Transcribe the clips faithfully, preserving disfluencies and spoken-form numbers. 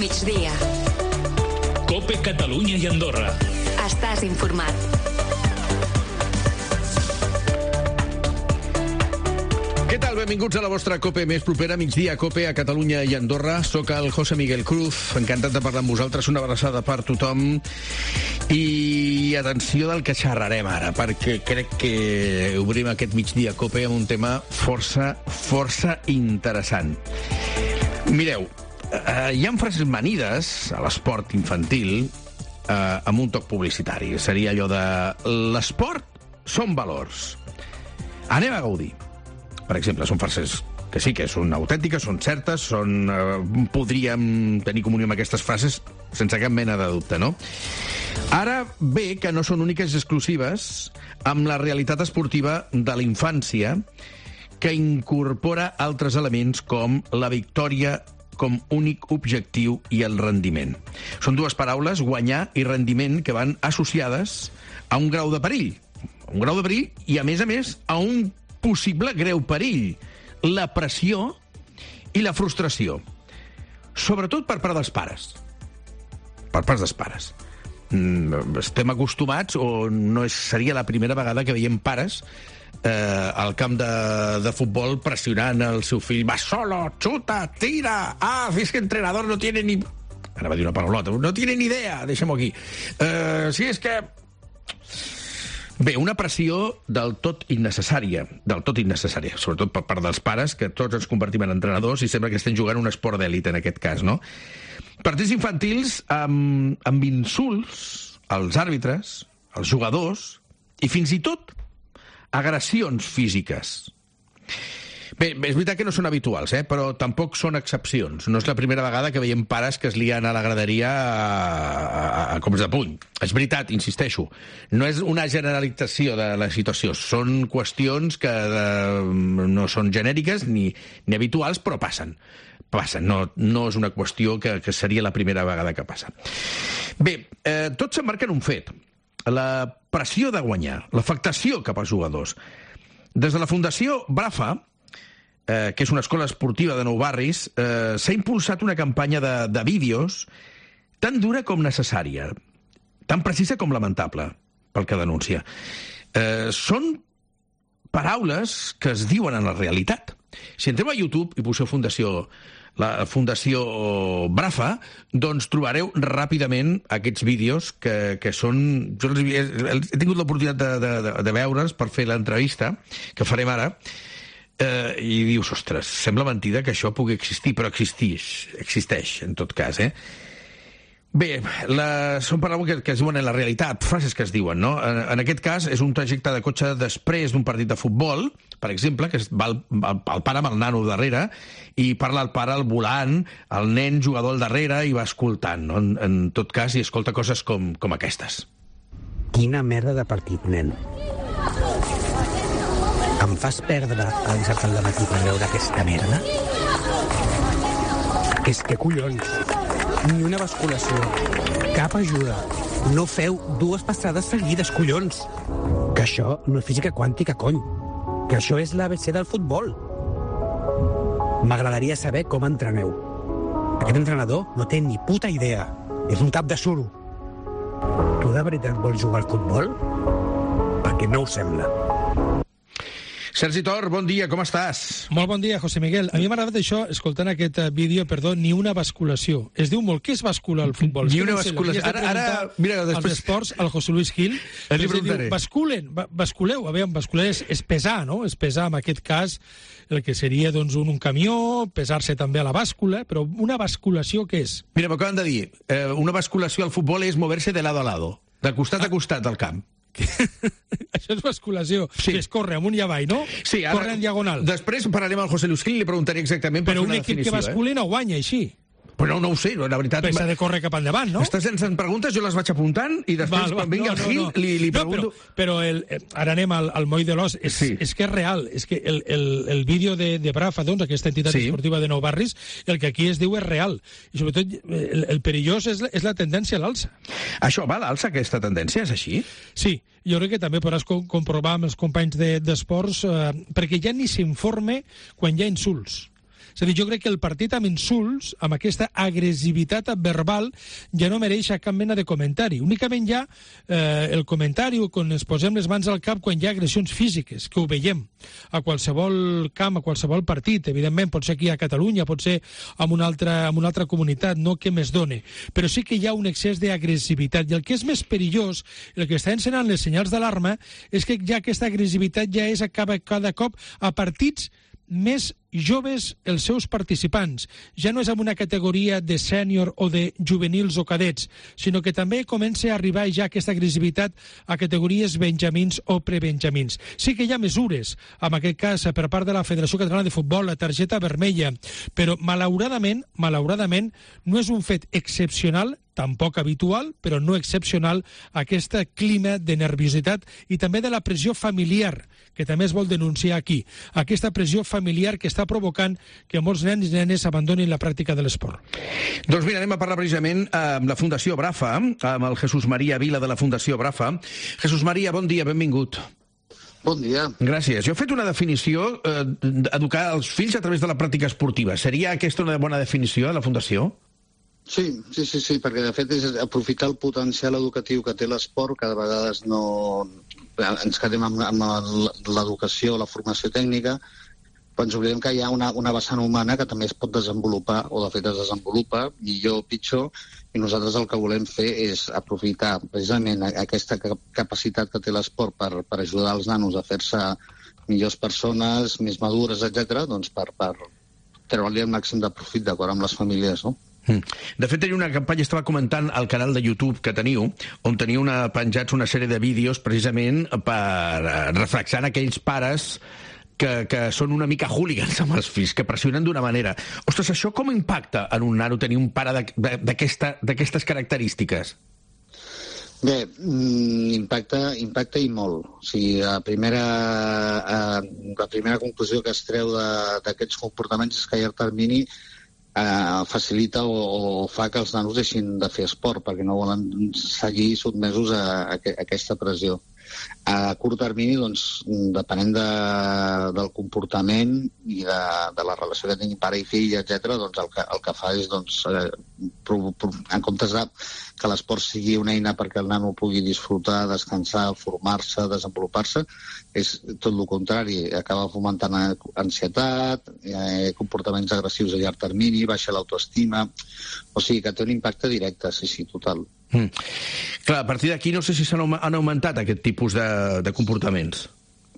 migdia. COPE Catalunya i Andorra. Estàs informat. Què tal? Benvinguts a la vostra COPE més propera, migdia COPE a Catalunya i Andorra. Soc el José Miguel Cruz, encantat de parlar amb vosaltres, una abraçada per tothom. I atenció del que xerrarem ara, perquè crec que obrim aquest migdia COPE amb un tema força, força interessant. Mireu, eh, hi ha frases manides a l'esport infantil eh, amb un toc publicitari. Seria allò de l'esport són valors. Anem a gaudir. Per exemple, són frases que sí que són autèntiques, són certes, són, eh, podríem tenir comunió amb aquestes frases sense cap mena de dubte, no? Ara ve que no són úniques i exclusives amb la realitat esportiva de la infància, que incorpora altres elements com la victòria com únic objectiu i el rendiment. Són dues paraules, guanyar i rendiment, que van associades a un grau de perill. Un grau de perill i, a més a més, a un possible greu perill, la pressió i la frustració. Sobretot per part dels pares. Per part dels pares. Mm, estem acostumats, o no és, seria la primera vegada que veiem pares eh, al camp de, de futbol pressionant el seu fill. Va solo, chuta, tira. Ah, es que entrenador no tiene ni... Ara va dir una paraulota. No tiene ni idea, deixem-ho aquí. Eh, sí, és que... Bé, una pressió del tot innecessària, del tot innecessària, sobretot per part dels pares, que tots ens convertim en entrenadors i sembla que estem jugant un esport d'èlit en aquest cas, no? Partits infantils amb, amb insults als àrbitres, als jugadors i fins i tot agressions físiques. Bé, és veritat que no són habituals, eh? Però tampoc són excepcions. No és la primera vegada que veiem pares que es lien a la graderia a, a, a cops de puny. És veritat, insisteixo. No és una generalització de la situació. Són qüestions que eh, no són genèriques ni, ni habituals, però passen. Passen. No, no és una qüestió que, que seria la primera vegada que passa. Bé, eh, tot s'emmarca en un fet. La pressió de guanyar, l'afectació cap als jugadors. Des de la Fundació Brafa, Eh, que és una escola esportiva de Nou Barris, eh, s'ha impulsat una campanya de, de vídeos tan dura com necessària, tan precisa com lamentable, pel que denuncia. Eh, són paraules que es diuen en la realitat. Si entreu a YouTube i poseu Fundació, la Fundació Brafa, doncs trobareu ràpidament aquests vídeos que, que són... Jo he, he tingut l'oportunitat de, de, de, de veure'ls per fer l'entrevista que farem ara, Uh, i dius, ostres, sembla mentida que això pugui existir, però existeix, existeix, en tot cas, eh? Bé, la, són paraules que, que es diuen en la realitat, frases que es diuen, no? En, en aquest cas, és un trajecte de cotxe després d'un partit de futbol, per exemple, que va el, el, el pare amb el nano darrere, i parla el pare al volant, el nen jugador al darrere, i va escoltant, no? En, en tot cas, i escolta coses com, com aquestes. Quina merda de partit, nen. Em fas perdre el dissabte al matí per veure aquesta merda? És que collons, ni una basculació, cap ajuda. No feu dues passades seguides, collons. Que això no és física quàntica, cony. Que això és l'A B C del futbol. M'agradaria saber com entreneu. Aquest entrenador no té ni puta idea. És un tap de suro. Tu de veritat vols jugar al futbol? Perquè no ho sembla. Sergi Tor, bon dia, com estàs? Molt bon dia, José Miguel. A mi m'ha agradat això, escoltant aquest vídeo, perdó, ni una basculació. Es diu molt, què és bascular al futbol? Ni una basculació. Ara, ara, mira, després... als esports, al José Luis Gil, li preguntaré. Diu, basculen, basculeu, a veure, bascular és, és pesar, no? És pesar, en aquest cas, el que seria doncs, un, un camió, pesar-se també a la bàscula, però una basculació què és? Mira, m'acaben de dir, eh, una basculació al futbol és mover-se de lado a lado, de costat a costat del camp. Això és basculació, sí. Que es corre amunt i avall, no? Sí, ara, corre en diagonal. Després parlarem amb el José Luis Gil i li preguntaré exactament per però una definició. Però un equip que basculi eh? no guanya així. Però no, no ho sé, la veritat... Però s'ha de córrer cap endavant, no? Estàs llançant preguntes, jo les vaig apuntant i després, val, quan vingui no, el Gil, no, no. li, li pregunto... No, però, però el, ara anem al, al moll de l'os. És, sí. és que és real. És que el, el, el vídeo de, de Brafa, doncs, aquesta entitat sí. esportiva de Nou Barris, el que aquí es diu és real. I sobretot el, el perillós és, és la tendència a l'alça. Això va a l'alça, aquesta tendència? És així? Sí. Jo crec que també podràs co comprovar amb els companys d'esports, de, eh, perquè ja ni s'informe quan hi ha insults. És a dir, jo crec que el partit amb insults, amb aquesta agressivitat verbal, ja no mereix cap mena de comentari. Únicament hi ha eh, el comentari quan ens posem les mans al cap quan hi ha agressions físiques, que ho veiem a qualsevol camp, a qualsevol partit. Evidentment, pot ser aquí a Catalunya, pot ser en una altra, en una altra comunitat, no que més done. Però sí que hi ha un excés d'agressivitat. I el que és més perillós, el que està encenant les senyals d'alarma, és que ja aquesta agressivitat ja és a cada, cada cop a partits més joves els seus participants. Ja no és en una categoria de sènior o de juvenils o cadets, sinó que també comença a arribar ja aquesta agressivitat a categories benjamins o prebenjamins. Sí que hi ha mesures, en aquest cas per part de la Federació Catalana de Futbol, la targeta vermella, però malauradament, malauradament, no és un fet excepcional, tampoc habitual, però no excepcional, aquest clima de nerviositat i també de la pressió familiar, que també es vol denunciar aquí. Aquesta pressió familiar que està provocant que molts nens i nenes abandonin la pràctica de l'esport. Doncs mira, anem a parlar precisament amb la Fundació Brafa, amb el Jesús María Vila de la Fundació Brafa. Jesús María, bon dia, benvingut. Bon dia. Gràcies. Jo he fet una definició, eh, educar els fills a través de la pràctica esportiva. Seria aquesta una bona definició de la Fundació? Sí, sí, sí, sí, perquè de fet és aprofitar el potencial educatiu que té l'esport, que de vegades no ens quedem amb, amb l'educació, la formació tècnica, però ens oblidem que hi ha una, una vessant humana que també es pot desenvolupar, o de fet es desenvolupa, millor o pitjor, i nosaltres el que volem fer és aprofitar precisament aquesta capacitat que té l'esport per, per ajudar els nanos a fer-se millors persones, més madures, etcètera, doncs per, per treure-li el màxim de profit d'acord amb les famílies, no? De fet, teniu una campanya, estava comentant al canal de YouTube que teniu, on teniu una, penjats una sèrie de vídeos precisament per reflexar aquells pares que, que són una mica hooligans amb els fills, que pressionen d'una manera. Ostres, això com impacta en un nano tenir un pare d'aquestes característiques? Bé, impacta, impacta i molt. O sigui, la primera, eh, la primera conclusió que es treu d'aquests comportaments és que a llarg termini Uh, facilita o, o fa que els nanos deixin de fer esport perquè no volen seguir sotmesos a, a, a aquesta pressió. A curt termini, doncs, depenent de, del comportament i de, de la relació que tingui pare i fill, etcètera, doncs el que, el que fa és, doncs, eh, pro, pro, en comptes de que l'esport sigui una eina perquè el nano pugui disfrutar, descansar, formar-se, desenvolupar-se, és tot el contrari. Acaba fomentant ansietat, eh, comportaments agressius a llarg termini, baixa l'autoestima. O sigui que té un impacte directe, sí, sí, total. Mm. Clar, a partir d'aquí no sé si s'han han augmentat aquest tipus de, de comportaments.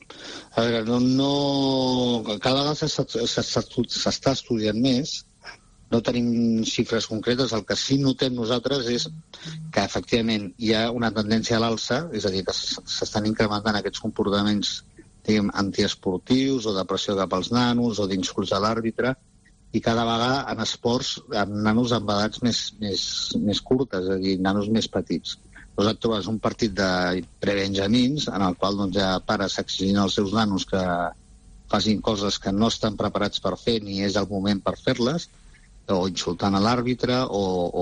A veure, no, no... cada vegada s'està estudiant més, no tenim xifres concretes, el que sí notem nosaltres és que efectivament hi ha una tendència a l'alça, és a dir, que s'estan incrementant aquests comportaments, diguem, antiesportius o de pressió cap als nanos o d'insults a l'àrbitre, i cada vegada en esports amb nanos amb edats més, més, més curtes, és a dir, nanos més petits. Doncs et trobes un partit de prebenjamins en el qual doncs, ja pares exigint als seus nanos que facin coses que no estan preparats per fer ni és el moment per fer-les, o insultant a l'àrbitre o,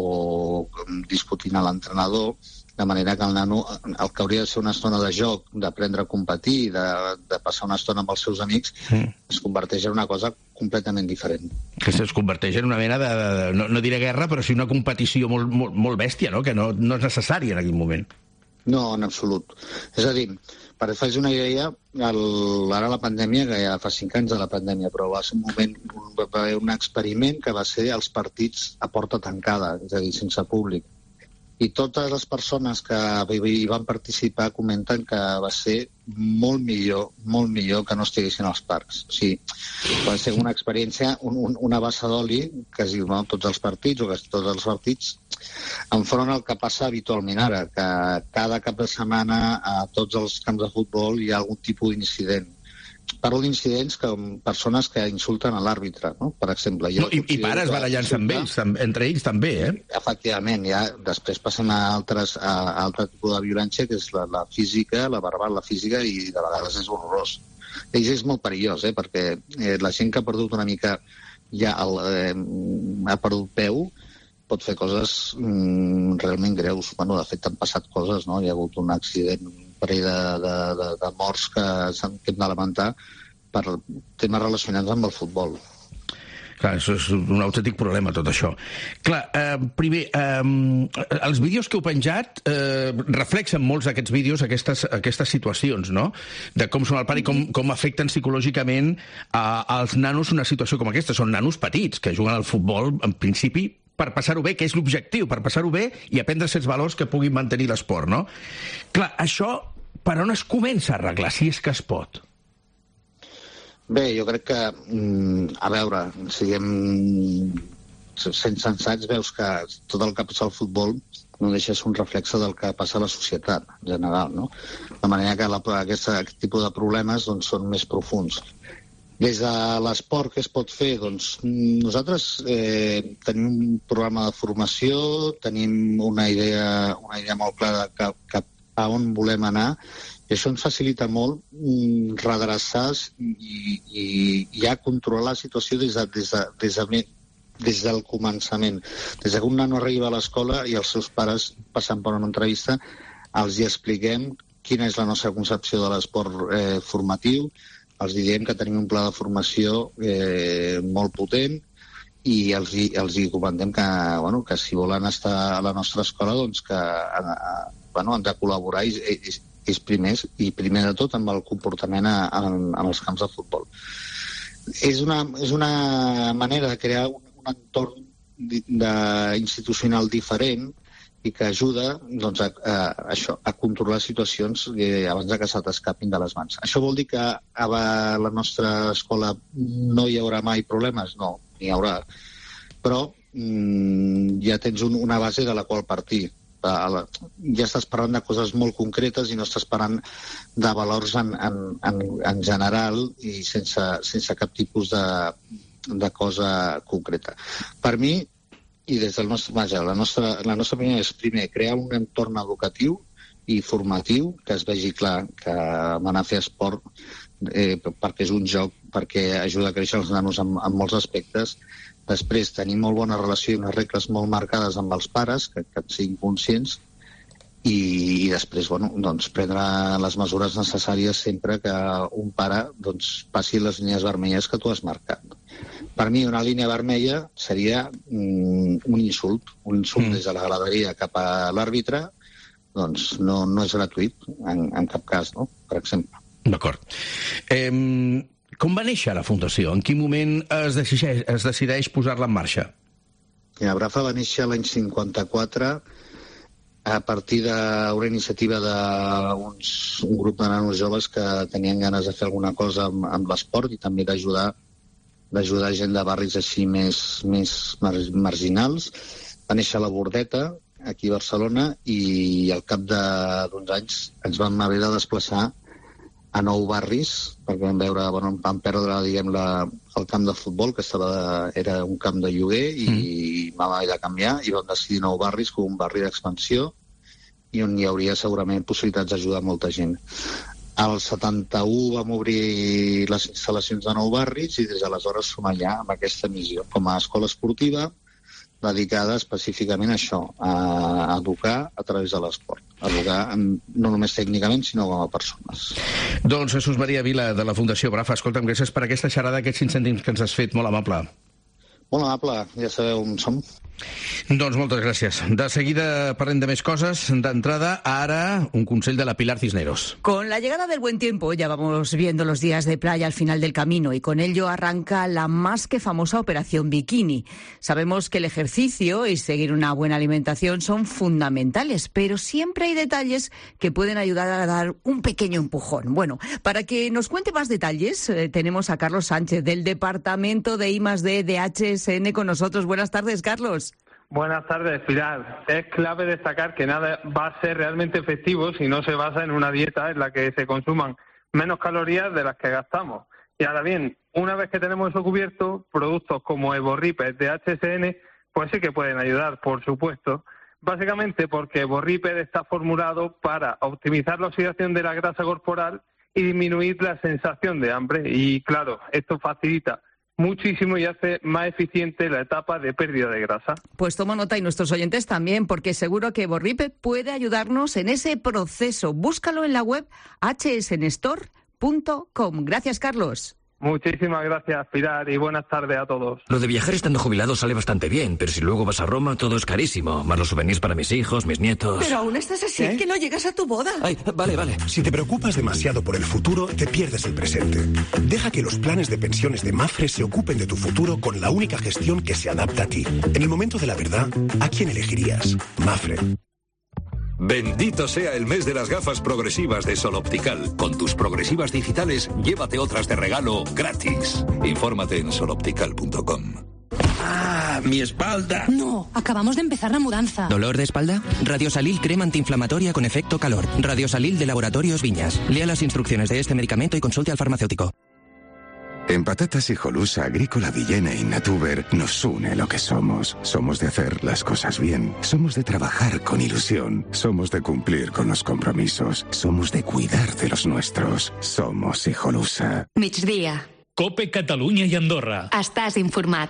o discutint a l'entrenador, de manera que el nano, el que hauria de ser una estona de joc, d'aprendre a competir, de, de passar una estona amb els seus amics, mm. es converteix en una cosa completament diferent. Que es converteix en una mena de, de no, no diré guerra, però sí una competició molt, molt, molt bèstia, no? Que no, no és necessària en aquell moment. No, en absolut. És a dir, per fer una idea, el, ara la pandèmia, que ja fa cinc anys de la pandèmia, però va ser un moment, va haver un experiment que va ser els partits a porta tancada, és a dir, sense públic. I totes les persones que hi van participar comenten que va ser molt millor, molt millor que no estiguessin als parcs. O sigui, va ser una experiència, un, un, una bassa d'oli que es diu, no, tots els partits, o que tots els partits, enfront al que passa habitualment ara, que cada cap de setmana a tots els camps de futbol hi ha algun tipus d'incident. Parlo d'incidents que persones que insulten a l'àrbitre, no? Per exemple. No, i, I pares barallant-se amb ells, entre ells també, eh? Efectivament, ja després passem a altres a, a altre tipus de violència, que és la, la física, la verbal, la física, i de vegades és horrorós. I és molt perillós, eh? Perquè eh, la gent que ha perdut una mica ja el, eh, ha perdut peu, pot fer coses mm, realment greus. Bueno, de fet, han passat coses, no? Hi ha hagut un accident, un parell de, de, de, de morts que s'han que hem de lamentar per temes relacionats amb el futbol. Clar, això és un autèntic problema, tot això. Clar, eh, primer, eh, els vídeos que heu penjat eh, reflexen molts d'aquests vídeos aquestes, aquestes situacions, no? De com són el pare i com, com afecten psicològicament a, als nanos una situació com aquesta. Són nanos petits que juguen al futbol, en principi, per passar-ho bé, que és l'objectiu, per passar-ho bé i aprendre certs valors que puguin mantenir l'esport, no? Clar, això per on es comença a arreglar, si és que es pot? Bé, jo crec que, a veure, siguem sent sensats, veus que tot el que passa al futbol no deixa ser un reflexe del que passa a la societat en general, no? De manera que la, aquest, aquest tipus de problemes doncs, són més profuns. Des de l'esport, què es pot fer? Doncs nosaltres eh, tenim un programa de formació, tenim una idea, una idea molt clara de cap, cap a on volem anar, i això ens facilita molt mm, redreçar i, i ja controlar la situació des, de, des, de, des, de, des del començament. Des que un nano arriba a l'escola i els seus pares, passant per una entrevista, els hi expliquem quina és la nostra concepció de l'esport eh, formatiu, els diem que tenim un pla de formació eh, molt potent i els hi, els hi comentem que, bueno, que si volen estar a la nostra escola doncs que eh, bueno, han de col·laborar i, i, és primers, i primer de tot amb el comportament a, a, en els camps de futbol. És una, és una manera de crear un, un entorn de, de institucional diferent i que ajuda doncs, a, a, això, a controlar situacions eh, abans de que se t'escapin de les mans. Això vol dir que a la nostra escola no hi haurà mai problemes? No, n'hi haurà. Però mm, ja tens un, una base de la qual partir. Ja estàs parlant de coses molt concretes i no estàs parlant de valors en, en, en, en general i sense, sense cap tipus de, de cosa concreta. Per mi, i des del nostre vaja, la nostra, la nostra opinió és primer crear un entorn educatiu i formatiu que es vegi clar que van a fer esport eh, perquè és un joc, perquè ajuda a créixer els nanos en, en molts aspectes. Després, tenir molt bona relació i unes regles molt marcades amb els pares, que, que siguin conscients, i, i després, bueno, doncs, prendre les mesures necessàries sempre que un pare doncs, passi les línies vermelles que tu has marcat. Per mi, una línia vermella seria mm, un insult, un insult mm. des de la graderia cap a l'àrbitre, doncs no, no és gratuït, en, en cap cas, no?, per exemple. D'acord. Eh... Com va néixer la Fundació? En quin moment es decideix, es decideix posar-la en marxa? Ja, Brafa va néixer l'any cinquanta-quatre a partir d'una iniciativa d'un grup de nanos joves que tenien ganes de fer alguna cosa amb, amb l'esport i també d'ajudar d'ajudar gent de barris així més, més marginals. Va néixer a la Bordeta, aquí a Barcelona, i al cap d'uns anys ens vam haver de desplaçar a nou barris, perquè vam veure, bueno, vam perdre, diguem, la, el camp de futbol, que estava, era un camp de lloguer, i mm. vam haver de canviar, i vam decidir nou barris com un barri d'expansió, i on hi hauria segurament possibilitats d'ajudar molta gent. Al setanta-u vam obrir les instal·lacions de nou barris, i des d'aleshores som allà amb aquesta missió, com a escola esportiva, dedicada específicament a això, a educar a través de l'esport. Educar no només tècnicament, sinó com a persones. Doncs Jesús Maria Vila, de la Fundació Brafa, escolta'm, gràcies per aquesta xerrada, aquests cinc cèntims que ens has fet, molt amable. Molt amable, ja sabeu on som. Doncs moltes gràcies. De seguida parlem de més coses. D'entrada, ara, un consell de la Pilar Cisneros. Con la llegada del buen tiempo, ya vamos viendo los días de playa al final del camino y con ello arranca la más que famosa Operación Bikini. Sabemos que el ejercicio y seguir una buena alimentación son fundamentales, pero siempre hay detalles que pueden ayudar a dar un pequeño empujón. Bueno, para que nos cuente más detalles, eh, tenemos a Carlos Sánchez, del Departamento de I más D de H S N con nosotros. Buenas tardes, Carlos. Buenas tardes, Pilar. Es clave destacar que nada va a ser realmente efectivo si no se basa en una dieta en la que se consuman menos calorías de las que gastamos. Y ahora bien, una vez que tenemos eso cubierto, productos como Evorriped de H S N, pues sí que pueden ayudar, por supuesto. Básicamente porque Evorriped está formulado para optimizar la oxidación de la grasa corporal y disminuir la sensación de hambre. Y claro, esto facilita muchísimo y hace más eficiente la etapa de pérdida de grasa. Pues tomo nota, y nuestros oyentes también, porque seguro que Evorriped puede ayudarnos en ese proceso. Búscalo en la web h s n store punto com. Gracias, Carlos. Muchísimas gracias, Pilar, y buenas tardes a todos. Lo de viajar estando jubilado sale bastante bien, pero si luego vas a Roma todo es carísimo, más los souvenirs para mis hijos, mis nietos... Pero aún estás así, ¿Eh? que no llegas a tu boda. Ay, vale, vale. Si te preocupas demasiado por el futuro, te pierdes el presente. Deja que los planes de pensiones de Mapfre se ocupen de tu futuro con la única gestión que se adapta a ti. En el momento de la verdad, ¿a quién elegirías? Mapfre. Bendito sea el mes de las gafas progresivas de Sol Optical. Con tus progresivas digitales, llévate otras de regalo gratis. Infórmate en sol optical punto com. ¡Ah, mi espalda! No, acabamos de empezar la mudanza. ¿Dolor de espalda? Radiosalil crema antiinflamatoria con efecto calor. Radiosalil de Laboratorios Viñas. Lea las instrucciones de este medicamento y consulte al farmacéutico. En Patatas Hijolusa, Agrícola Villena y Natuber nos une lo que somos. Somos de hacer las cosas bien. Somos de trabajar con ilusión. Somos de cumplir con los compromisos. Somos de cuidar de los nuestros. Somos Hijolusa. Migdia. Cope Catalunya i Andorra. Estàs informat.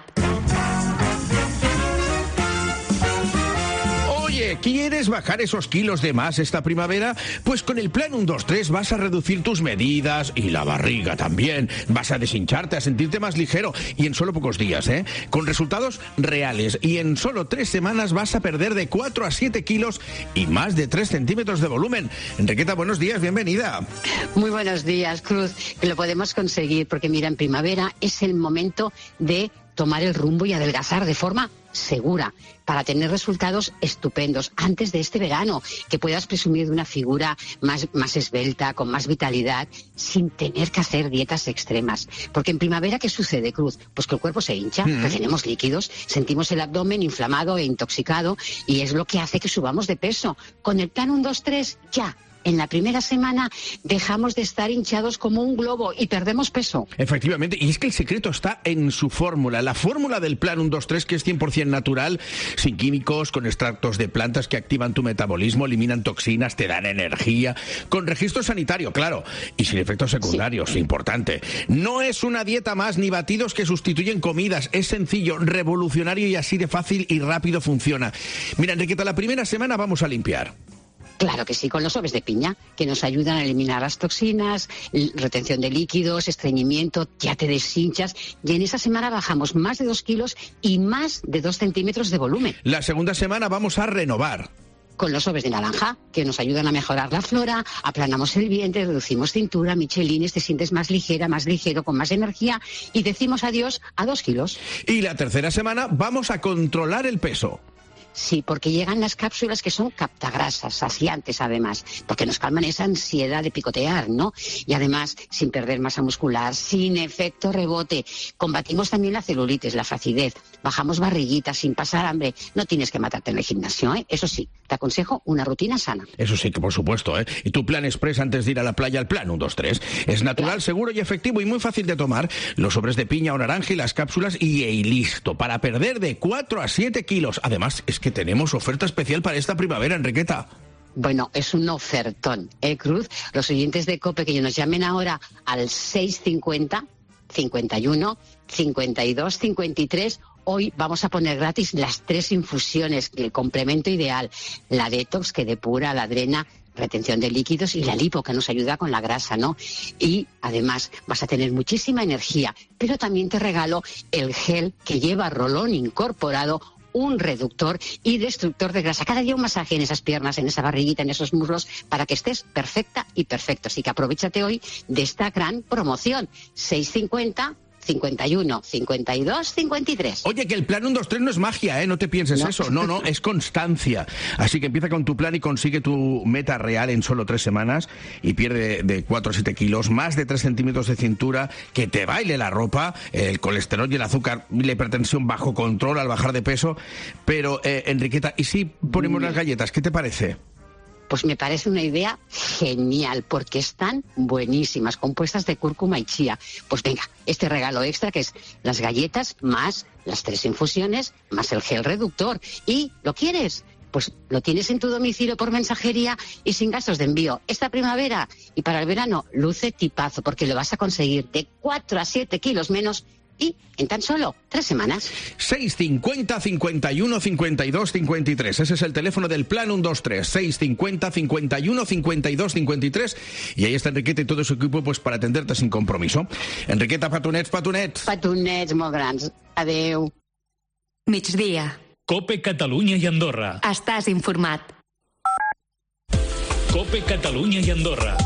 Oye, ¿quieres bajar esos kilos de más esta primavera? Pues con el plan uno dos tres vas a reducir tus medidas y la barriga también. Vas a deshincharte, a sentirte más ligero y en solo pocos días, ¿eh? Con resultados reales y en solo tres semanas vas a perder de cuatro a siete kilos y más de tres centímetros de volumen. Enriqueta, buenos días, bienvenida. Muy buenos días, Cruz. Que lo podemos conseguir porque, mira, en primavera es el momento de tomar el rumbo y adelgazar de forma segura para tener resultados estupendos antes de este verano, que puedas presumir de una figura más, más esbelta, con más vitalidad, sin tener que hacer dietas extremas. Porque en primavera, ¿qué sucede, Cruz? Pues que el cuerpo se hincha, mm. que tenemos líquidos, sentimos el abdomen inflamado e intoxicado y es lo que hace que subamos de peso. Con el plan uno dos tres, ya. En la primera semana dejamos de estar hinchados como un globo y perdemos peso. Efectivamente, y es que el secreto está en su fórmula, la fórmula del plan uno dos tres, que es cien por ciento natural, sin químicos, con extractos de plantas que activan tu metabolismo, eliminan toxinas, te dan energía, con registro sanitario, claro, y sin efectos secundarios, sí. Importante. No es una dieta más ni batidos que sustituyen comidas, es sencillo, revolucionario y así de fácil y rápido funciona. Mira, Enriqueta, la primera semana vamos a limpiar. Claro que sí, con los sobres de piña, que nos ayudan a eliminar las toxinas, retención de líquidos, estreñimiento, ya te deshinchas, y en esa semana bajamos más de dos kilos y más de dos centímetros de volumen. La segunda semana vamos a renovar. Con los sobres de naranja, que nos ayudan a mejorar la flora, aplanamos el vientre, reducimos cintura, michelines, te sientes más ligera, más ligero, con más energía, y decimos adiós a dos kilos. Y la tercera semana vamos a controlar el peso. Sí, porque llegan las cápsulas que son captagrasas, saciantes además, porque nos calman esa ansiedad de picotear, ¿no? Y además, sin perder masa muscular, sin efecto rebote. Combatimos también la celulitis, la flacidez, bajamos barriguitas sin pasar hambre. No tienes que matarte en el gimnasio, ¿eh? Eso sí, te aconsejo una rutina sana. Eso sí, que por supuesto, ¿eh? Y tu plan express antes de ir a la playa, el plan uno dos tres. Es natural, claro, seguro y efectivo y muy fácil de tomar. Los sobres de piña o naranja y las cápsulas y, y listo, para perder de cuatro a siete kilos. Además, es que que tenemos oferta especial para esta primavera, Enriqueta. Bueno, es un ofertón, ¿eh, Cruz? Los oyentes de COPE que nos llamen ahora al seis cincuenta, cincuenta y uno, cincuenta y dos, cincuenta y tres. Hoy vamos a poner gratis las tres infusiones, el complemento ideal, la detox que depura, la drena, retención de líquidos y la lipo que nos ayuda con la grasa, ¿no? Y además vas a tener muchísima energía, pero también te regalo el gel que lleva rolón incorporado, un reductor y destructor de grasa. Cada día un masaje en esas piernas, en esa barriguita, en esos muslos, para que estés perfecta y perfecto. Así que aprovéchate hoy de esta gran promoción. seis cincuenta, cincuenta y uno, cincuenta y dos, cincuenta y tres. Oye, que el plan uno dos tres no es magia, ¿eh? No te pienses no. eso. No, no, es constancia. Así que empieza con tu plan y consigue tu meta real en solo tres semanas y pierde de cuatro a siete kilos, más de tres centímetros de cintura, que te baile la ropa, el colesterol y el azúcar y la hipertensión bajo control al bajar de peso. Pero, eh, Enriqueta, ¿y si ponemos las galletas? ¿Qué te parece? Pues me parece una idea genial, porque están buenísimas, compuestas de cúrcuma y chía. Pues venga, este regalo extra que es las galletas más las tres infusiones más el gel reductor. ¿Y lo quieres? Pues lo tienes en tu domicilio por mensajería y sin gastos de envío. Esta primavera y para el verano luce tipazo, porque lo vas a conseguir de cuatro a siete kilos menos y en tan solo tres semanas. seis cincuenta, cincuenta y uno, cincuenta y dos, cincuenta y tres. Ese es el teléfono del plan uno dos tres. seis cincuenta, cincuenta y uno, cincuenta y dos, cincuenta y tres. Y ahí está Enriqueta y todo su equipo pues para atenderte sin compromiso. Enriqueta, petonets, petonets. Petonets molt grans. Adeu. Migdia. Cope Catalunya i Andorra. Estàs informat. Cope Catalunya i Andorra.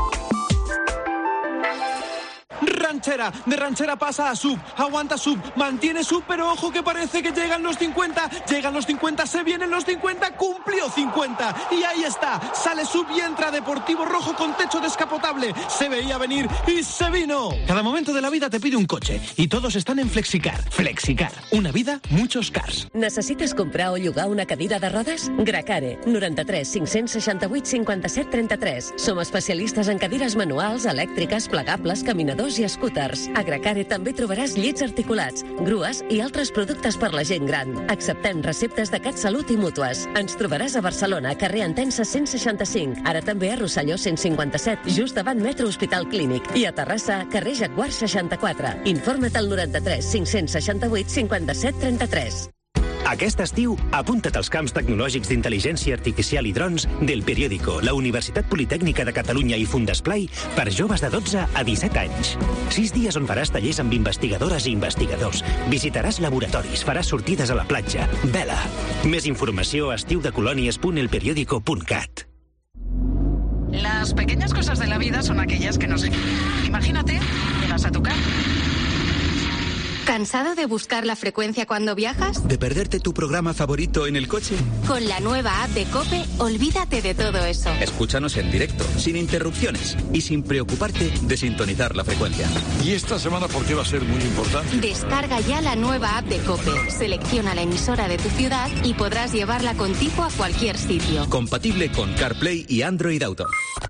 Ranchera, de ranchera pasa a sub, aguanta sub, mantiene sub, pero ojo que parece que llegan los cincuenta, llegan los cincuenta, se vienen los cincuenta, cumplió cincuenta, y ahí está, sale sub y entra Deportivo Rojo con techo descapotable, se veía venir y se vino. Cada momento de la vida te pide un coche, y todos están en Flexicar. Flexicar, una vida, muchos cars. Necessites comprar o llogar una cadira de rodes? Gracare, noranta-tres, cinc-cents seixanta-vuit, cinquanta-set, trenta-tres. Som especialistes en cadires manuals, elèctriques, plegables, caminadors i scooters. A Gracare també trobaràs llits articulats, grues i altres productes per la gent gran. Acceptem receptes de CatSalut i mútues. Ens trobaràs a Barcelona, carrer Entença cent seixanta-cinc, ara també a Rosselló cent cinquanta-set, just davant Metro Hospital Clínic, i a Terrassa, carrer Jaguar seixanta-quatre. Informa't al noranta-tres, cinc-cents seixanta-vuit, cinquanta-set, trenta-tres. Aquest estiu, apunta't als camps tecnològics d'intel·ligència artificial i drons del Periódico, la Universitat Politècnica de Catalunya i Fundesplai per joves de dotze a disset anys. Sis dies on faràs tallers amb investigadores i investigadors, visitaràs laboratoris, faràs sortides a la platja. Vela! Més informació a estiu de colònies punt el periódico punt cat. Las pequeñas cosas de la vida son aquellas que nos... Imagínate, te vas a tu casa. ¿Cansado de buscar la frecuencia cuando viajas? ¿De perderte tu programa favorito en el coche? Con la nueva app de COPE, olvídate de todo eso. Escúchanos en directo, sin interrupciones y sin preocuparte de sintonizar la frecuencia. ¿Y esta semana por qué va a ser muy importante? Descarga ya la nueva app de COPE, selecciona la emisora de tu ciudad y podrás llevarla contigo a cualquier sitio. Compatible con CarPlay y Android Auto.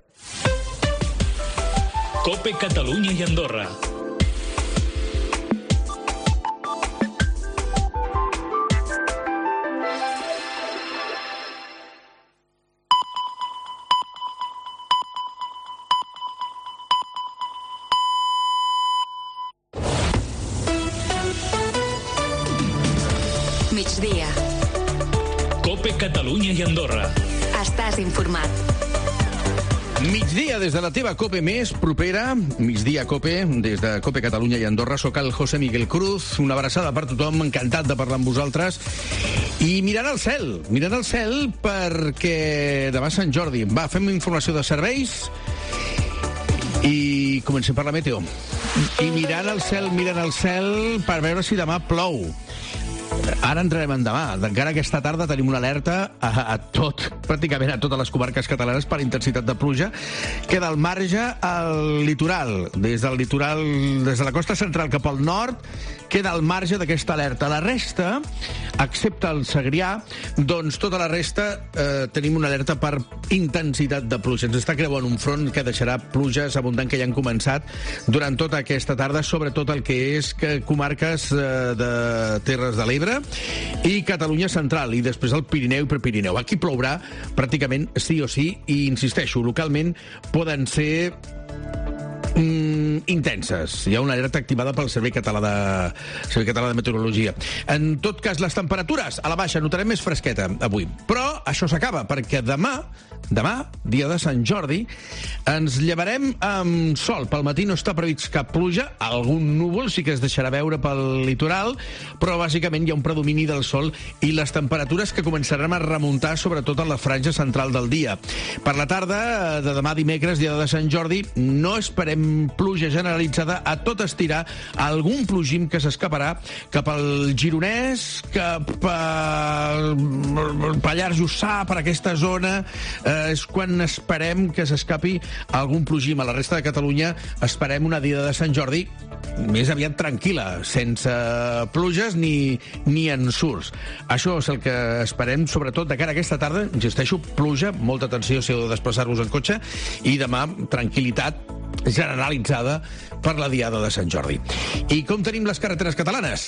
Cope Catalunya i Andorra. Migdia. Cope Catalunya i Andorra. Estàs informat. Migdia des de la teva Cope més propera, Migdia Cope, des de Cope Catalunya i Andorra. Soc el José Miguel Cruz, una abraçada per tothom, encantat de parlar amb vosaltres. I mirant al cel, mirant al cel perquè demà Sant Jordi. Va, fem informació de serveis i comencem per la meteo. I mirant al cel, mirant al cel per veure si demà plou. Ara entrarem en demà. Encara aquesta tarda tenim una alerta a, a tot, pràcticament a totes les comarques catalanes per intensitat de pluja. Queda al marge al litoral. Des del litoral, des de la costa central cap al nord, queda al marge d'aquesta alerta. La resta, excepte el Segrià, doncs tota la resta eh, tenim una alerta per intensitat de pluja. Ens està creuant un front que deixarà pluges abundant que ja han començat durant tota aquesta tarda, sobretot el que és que comarques eh, de Terres de l'Ebre i Catalunya central, i després el Pirineu i Prepirineu. Aquí plourà pràcticament sí o sí, i insisteixo, localment poden ser Mm, intenses. Hi ha una alerta activada pel Servei Català de Servei Català de Meteorologia. En tot cas, les temperatures a la baixa notarem més fresqueta avui. Però això s'acaba, perquè demà, demà, dia de Sant Jordi, ens llevarem amb sol. Pel matí no està previst cap pluja, algun núvol sí que es deixarà veure pel litoral, però bàsicament hi ha un predomini del sol i les temperatures que començarem a remuntar sobretot en la franja central del dia. Per la tarda de demà dimecres, dia de Sant Jordi, no esperem pluja generalitzada, a tot estirar algun plogim que s'escaparà cap al Gironès, cap al Pallars Jussà, per aquesta zona, eh, és quan esperem que s'escapi algun plogim. A la resta de Catalunya esperem una dia de Sant Jordi més aviat tranquil·la, sense pluges ni, ni ensurts. Això és el que esperem, sobretot de cara a aquesta tarda. Insisteixo, pluja, molta atenció si heu de desplaçar-vos en cotxe, i demà tranquil·litat generalitzada per la diada de Sant Jordi. I com tenim les carreteres catalanes?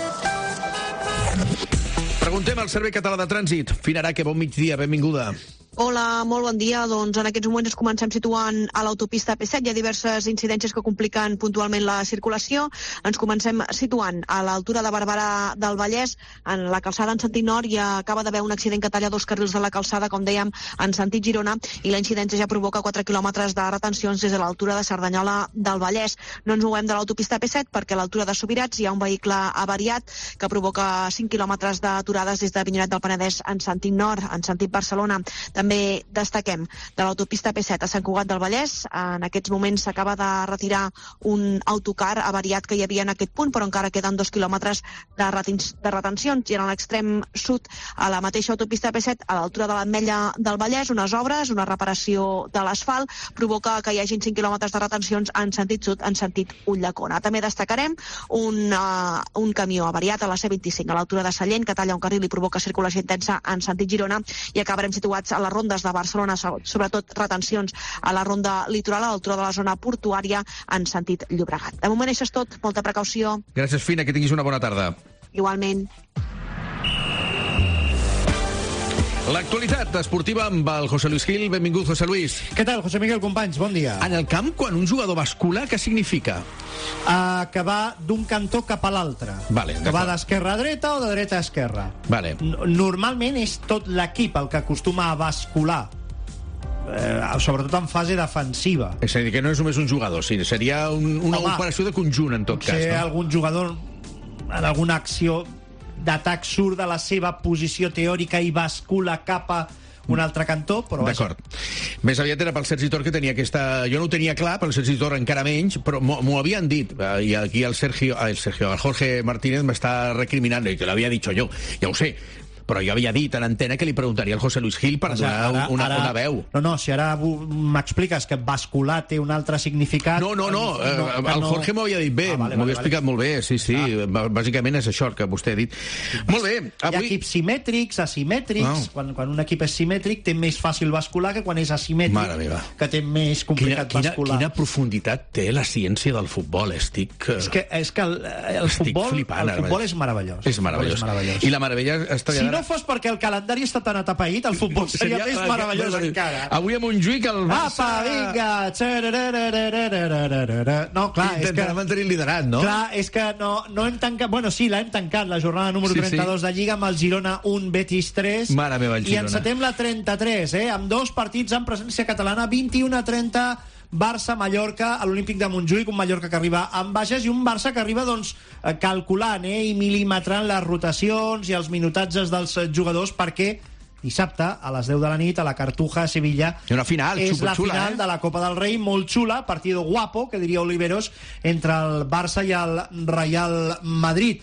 Preguntem al Servei Català de Trànsit. Finarà, que bon migdia, benvinguda. Hola, molt bon dia. Doncs en aquests moments ens comencem situant a l'autopista P set. Hi ha diverses incidències que compliquen puntualment la circulació. Ens comencem situant a l'altura de Barberà del Vallès, en la calçada en sentit nord. Hi acaba d'haver un accident que talla dos carrils de la calçada, com dèiem, en sentit Girona, i la incidència ja provoca quatre quilòmetres de retencions des de l'altura de Cerdanyola del Vallès. No ens movem de l'autopista P set perquè a l'altura de Subirats hi ha un vehicle avariat que provoca cinc quilòmetres d'aturades des d'Avinyonet del Penedès en sentit nord, en sentit Barcelona. També destaquem de l'autopista P set a Sant Cugat del Vallès. En aquests moments s'acaba de retirar un autocar avariat que hi havia en aquest punt, però encara queden dos quilòmetres de, de retencions. I en l'extrem sud, a la mateixa autopista P set, a l'altura de l'Ametlla del Vallès, unes obres, una reparació de l'asfalt, provoca que hi hagin cinc quilòmetres de retencions en sentit sud, en sentit Ulldecona. També destacarem un, uh, un camió avariat a la C vint-i-cinc, a l'altura de Sallent, que talla un carril i provoca circulació intensa en sentit Girona, i acabarem situats a les rondes de Barcelona, sobretot retencions a la ronda litoral a l'altura de la zona portuària en sentit Llobregat. De moment això és tot, molta precaució. Gràcies, Fina, que tinguis una bona tarda. Igualment. L'actualitat esportiva amb el José Luis Gil. Benvingut, José Luis. Què tal, José Miguel, companys? Bon dia. En el camp, quan un jugador bascula, què significa? Uh, que va d'un cantó cap a l'altre. Vale, que va d'esquerra a dreta o de dreta a esquerra. Vale. Normalment és tot l'equip el que acostuma a bascular. Eh, sobretot en fase defensiva. És a dir, que no és només un jugador, sí, seria un, una Home, operació de conjunt, en tot cas. Si no? algun jugador en alguna acció d'atac surt de la seva posició teòrica i bascula cap a un altre cantó, però vaja. D'acord. Més aviat era pel Sergi Tor que tenia aquesta... Jo no ho tenia clar, pel Sergi Tor encara menys, però m'ho havien dit. I aquí el Sergio, el Sergio, el Jorge Martínez m'està recriminant, i que l'havia dit jo, ja ho sé. Però jo havia dit en antena que li preguntaria al José Luis Gil per donar ara, una, ara, una veu. No, no, si ara m'expliques que bascular té un altre significat... No, no, no, no el Jorge m'ho havia dit bé, ah, vale, m'ho havia vale, explicat vale. molt bé, sí, sí, ah. bàsicament és això que vostè ha dit. Molt bé, avui... Hi ha equips simètrics, asimètrics, oh. quan, quan un equip és simètric té més fàcil bascular que quan és asimètric, que té més complicat quina, bascular. Quina, quina profunditat té la ciència del futbol, estic... És que, és que el, el futbol, flipant, el futbol és meravellós. És meravellós. És meravellós. I la meravella es traslladarà... Si no fos perquè el calendari està tan atapeït, el futbol seria, seria més meravellós que, encara. Avui a Montjuïc el Barça... Apa, vinga! No, clar, és que... Intentarà mantenir liderat, no? Clar, és que no, no hem tancat... Bueno, sí, l'hem tancat, la jornada número sí, trenta-dos sí. de Lliga, amb el Girona un, Betis tres. Mare meva, el Girona. I encetem la trenta-tres, eh? Amb dos partits en presència catalana, vint-i-u a trenta... Barça-Mallorca a l'Olímpic de Montjuïc, un Mallorca que arriba amb baixes i un Barça que arriba doncs, calculant eh, i mil·limetrant les rotacions i els minutatges dels jugadors, perquè dissabte a les deu de la nit a la Cartuja a Sevilla una final, és la xula, final eh? de la Copa del Rei, molt xula, partido guapo, que diria Oliveros, entre el Barça i el Real Madrid.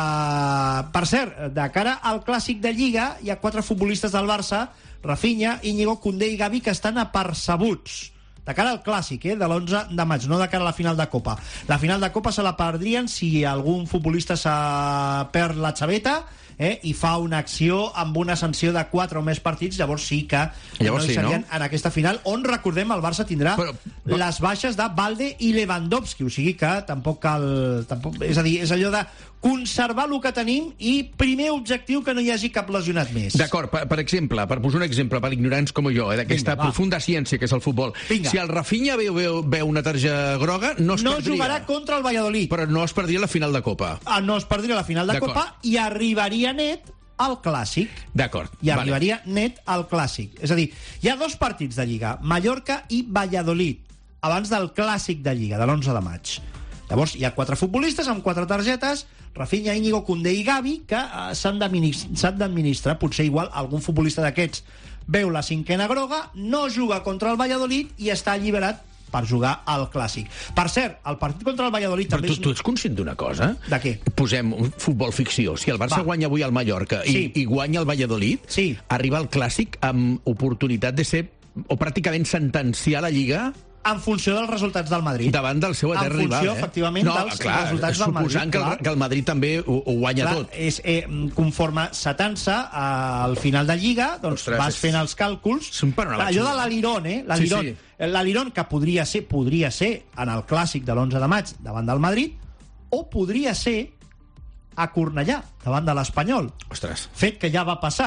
Uh, per cert, de cara al clàssic de Lliga hi ha quatre futbolistes del Barça, Rafinha, Íñigo, Koundé i Gavi, que estan apercebuts de cara al clàssic, eh, de l'onze de maig, no de cara a la final de Copa. La final de Copa se la perdrien si algun futbolista se perd la xaveta eh, i fa una acció amb una sanció de quatre o més partits, llavors sí que llavors no hi serien sí, no? en aquesta final, on, recordem, el Barça tindrà però, però... les baixes de Balde i Lewandowski, o sigui que tampoc cal... Tampoc, és a dir, és allò de conservar el que tenim i primer objectiu que no hi hagi cap lesionat més. D'acord, per, per exemple, per posar un exemple per ignorants com jo, eh, d'aquesta profunda ciència que és el futbol. Vinga. Si el Rafinha veu, veu, veu una tarja groga, no es no perdria. No jugarà contra el Valladolid. Però no es perdria la final de Copa. Ah, no es perdria la final de Copa i arribaria net al Clàssic. D'acord. I arribaria vale. net al Clàssic. És a dir, hi ha dos partits de Lliga, Mallorca i Valladolid, abans del Clàssic de Lliga, de l'onze de maig. Llavors hi ha quatre futbolistes amb quatre targetes, Rafinha, Íñigo, Koundé i Gavi, que uh, s'han d'administrar. Potser igual algun futbolista d'aquests veu la cinquena groga, no juga contra el Valladolid i està alliberat per jugar al Clàssic. Per cert, el partit contra el Valladolid... Però també tu, tu ets conscient d'una cosa? De què? Posem un futbol ficció. Si el Barça Va. guanya avui al Mallorca sí. i, i guanya el Valladolid, sí. arriba al Clàssic amb oportunitat de ser o pràcticament sentenciar la Lliga... En funció dels resultats del Madrid. Davant del seu etern rival. En funció, eh? efectivament, no, dels clar, resultats del Madrid. Suposant que el, que el Madrid també ho, ho guanya clar, tot. És, eh, conforme setant-se al final de Lliga, doncs Ostres, vas fent els càlculs. Clar, allò de l'Aliron, eh? L'Aliron, sí, sí. L'Aliron que podria ser, podria ser en el Clàssic de l'onze de maig davant del Madrid, o podria ser a Cornellà, davant de l'Espanyol. Ostres. Fet que ja va passar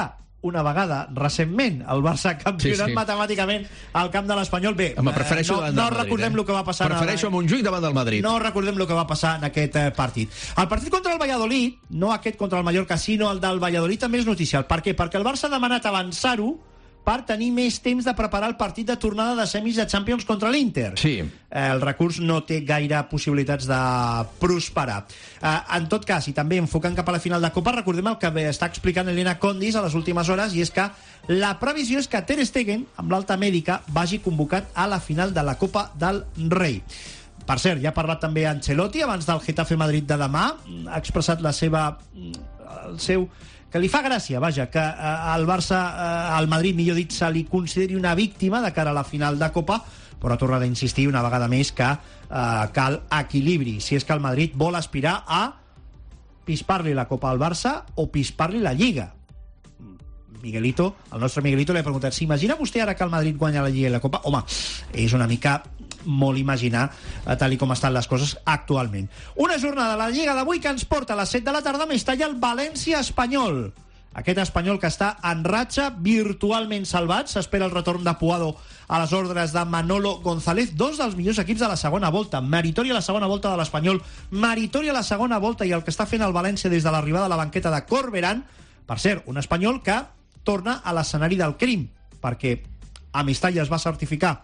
una vegada recentment el Barça campionat Sí, sí. matemàticament al camp de l'Espanyol. Bé, Home, prefereixo no, davant no del Madrid, recordem eh? el que va passar Prefereixo a Montjuïc davant del Madrid. No recordem el que va passar en aquest eh, partit. El partit contra el Valladolid, no aquest contra el Mallorca, sinó el del Valladolid, també és noticial. Per què? Perquè el Barça ha demanat avançar-ho per tenir més temps de preparar el partit de tornada de semis de Champions contra l'Inter. Sí. El recurs no té gaire possibilitats de prosperar. Eh, en tot cas, i també enfocant cap a la final de Copa, recordem el que està explicant Elena Condis a les últimes hores, i és que la previsió és que Ter Stegen, amb l'alta mèdica, vagi convocat a la final de la Copa del Rei. Per cert, ja ha parlat també Ancelotti abans del Getafe Madrid de demà, ha expressat la seva... el seu... que li fa gràcia, vaja, que eh, el Barça, eh, al Madrid, millor dit, se li consideri una víctima de cara a la final de Copa, però ha tornat a insistir una vegada més que eh, cal equilibri, si és que el Madrid vol aspirar a pispar-li la Copa al Barça o pispar-li la Lliga. Miguelito, el nostre Miguelito, li ha preguntat, s'imagina vostè ara que el Madrid guanya la Lliga i la Copa? Home, és una mica molt imaginar eh, tal i com estan les coses actualment. Una jornada de la Lliga d'avui que ens porta a les set de la tarda a Mestalla el València-Espanyol. Aquest Espanyol que està en ratxa, virtualment salvat. S'espera el retorn de Puado a les ordres de Manolo González, dos dels millors equips de la segona volta. Meritori a la segona volta de l'Espanyol, meritori a la segona volta, i el que està fent el València des de l'arribada a la banqueta de Corberán, per cert, un Espanyol que torna a l'escenari del crim, perquè a Mestalla es va certificar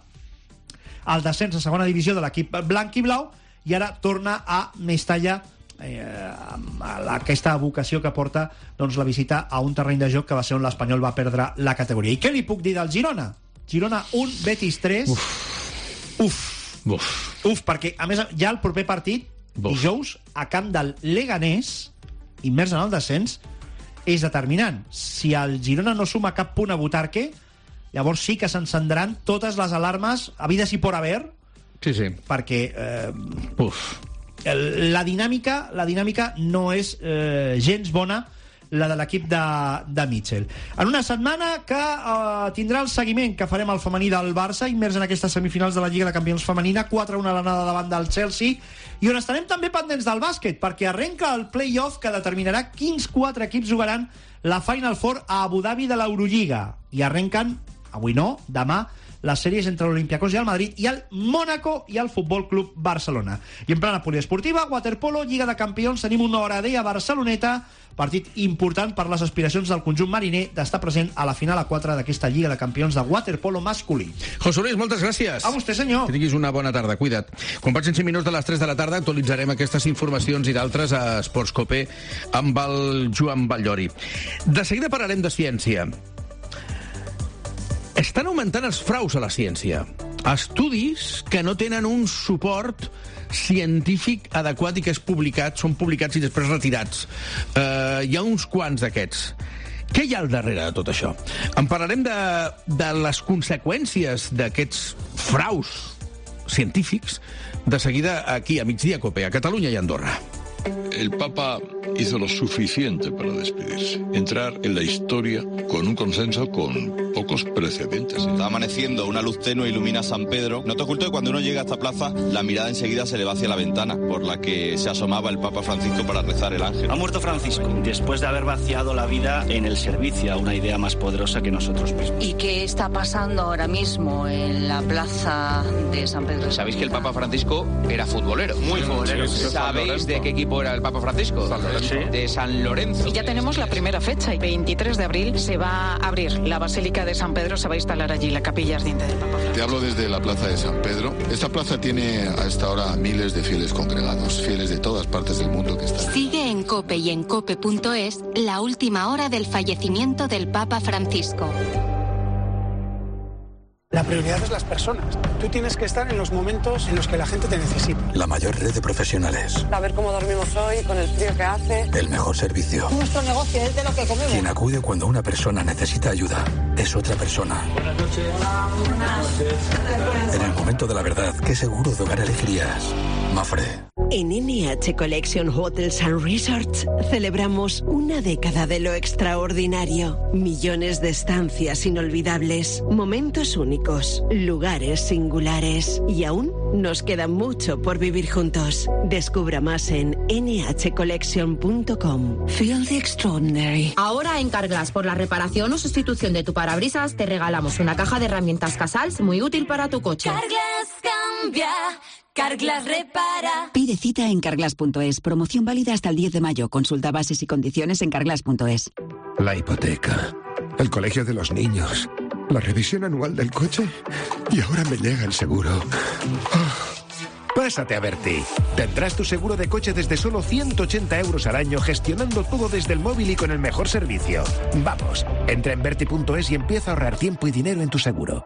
el descens a segona divisió de l'equip blanc i blau, i ara torna a Mestalla eh, amb aquesta vocació que porta doncs, la visita a un terreny de joc que va ser on l'Espanyol va perdre la categoria. I què li puc dir del Girona? Girona un, Betis tres. Uf. Uf. Uf. Uf, perquè a més ja el proper partit, Uf. dijous, a camp del Leganés, immers en el descens, és determinant. Si el Girona no suma cap punt a Butarque, llavors sí que s'encendran totes les alarmes havides i por haver, sí, sí. perquè eh, Uf. la dinàmica la dinàmica no és eh, gens bona, la de l'equip de, de Mitchell. En una setmana que eh, tindrà el seguiment que farem al femení del Barça, immers en aquestes semifinals de la Lliga de Campions femenina, quatre a una a l'anada davant del Chelsea, i on estarem també pendents del bàsquet, perquè arrenca el play-off que determinarà quins quatre equips jugaran la Final Four a Abu Dhabi de l'Eurolliga, i arrenquen, avui no, demà, les sèries entre l'Olympiacos i el Madrid, i el Mónaco i el Futbol Club Barcelona. I en plana poliesportiva, waterpolo, Lliga de Campions, tenim una hora D a Barceloneta, partit important per les aspiracions del conjunt mariner d'estar present a la final a quatre d'aquesta Lliga de Campions de waterpolo masculí. José Luis, moltes gràcies. A vostè, senyor. Que tinguis una bona tarda, cuida't. Quan passin cinc minuts de les tres de la tarda actualitzarem aquestes informacions i d'altres a Esports Cope amb el Joan Batllori. De seguida parlarem de ciència. Estan augmentant els fraus a la ciència. Estudis que no tenen un suport científic adequat i que és publicat, són publicats i després retirats. Uh, hi ha uns quants d'aquests. Què hi ha al darrere de tot això? En parlarem de, de les conseqüències d'aquests fraus científics de seguida aquí a Migdia Cope, a Catalunya i Andorra. El Papa hizo lo suficiente para despedirse. Entrar en la historia con un consenso con pocos precedentes. Está amaneciendo, una luz tenue ilumina San Pedro. No te oculto que cuando uno llega a esta plaza, la mirada enseguida se le va hacia la ventana por la que se asomaba el Papa Francisco para rezar el ángel. Ha muerto Francisco, después de haber vaciado la vida en el servicio a una idea más poderosa que nosotros mismos. ¿Y qué está pasando ahora mismo en la plaza de San Pedro? Sabéis que el Papa Francisco era futbolero, muy futbolero. Sí, sí, sí. ¿Sabéis de qué equipo era el Papa Francisco? San Lorenzo. De San Lorenzo. Y ya tenemos la primera fecha. El veintitrés de abril se va a abrir la Basílica de San Pedro, se va a instalar allí la capilla ardiente del Papa Francisco. Te hablo desde la plaza de San Pedro. Esta plaza tiene a esta hora miles de fieles congregados, fieles de todas partes del mundo que están. Sigue en COPE y en cope punto es la última hora del fallecimiento del Papa Francisco. La prioridad es las personas. Tú tienes que estar en los momentos en los que la gente te necesita. La mayor red de profesionales. A ver cómo dormimos hoy, con el frío que hace. El mejor servicio. Nuestro negocio es de lo que comemos. Quien acude cuando una persona necesita ayuda es otra persona. Buenas noches. Hola, buenas noches. En el momento de la verdad, ¿qué seguro de hogar elegirías? Mafre. En N H Collection Hotels and Resorts celebramos una década de lo extraordinario. Millones de estancias inolvidables, momentos únicos, lugares singulares y aún Nos queda mucho por vivir juntos. Descubra más en ene hache collection punto com. Feel the extraordinary. Ahora en Carglass, por la reparación o sustitución de tu parabrisas, te regalamos una caja de herramientas Casals muy útil para tu coche. Carglass cambia, Carglass repara. Pide cita en carglass punto es. Promoción válida hasta el diez de mayo. Consulta bases y condiciones en carglass punto es. La hipoteca, el colegio de los niños, la revisión anual del coche y ahora me llega el seguro. Pásate a Berti. Tendrás tu seguro de coche desde solo ciento ochenta euros al año, gestionando todo desde el móvil y con el mejor servicio. Vamos, entra en berti punto es y empieza a ahorrar tiempo y dinero en tu seguro.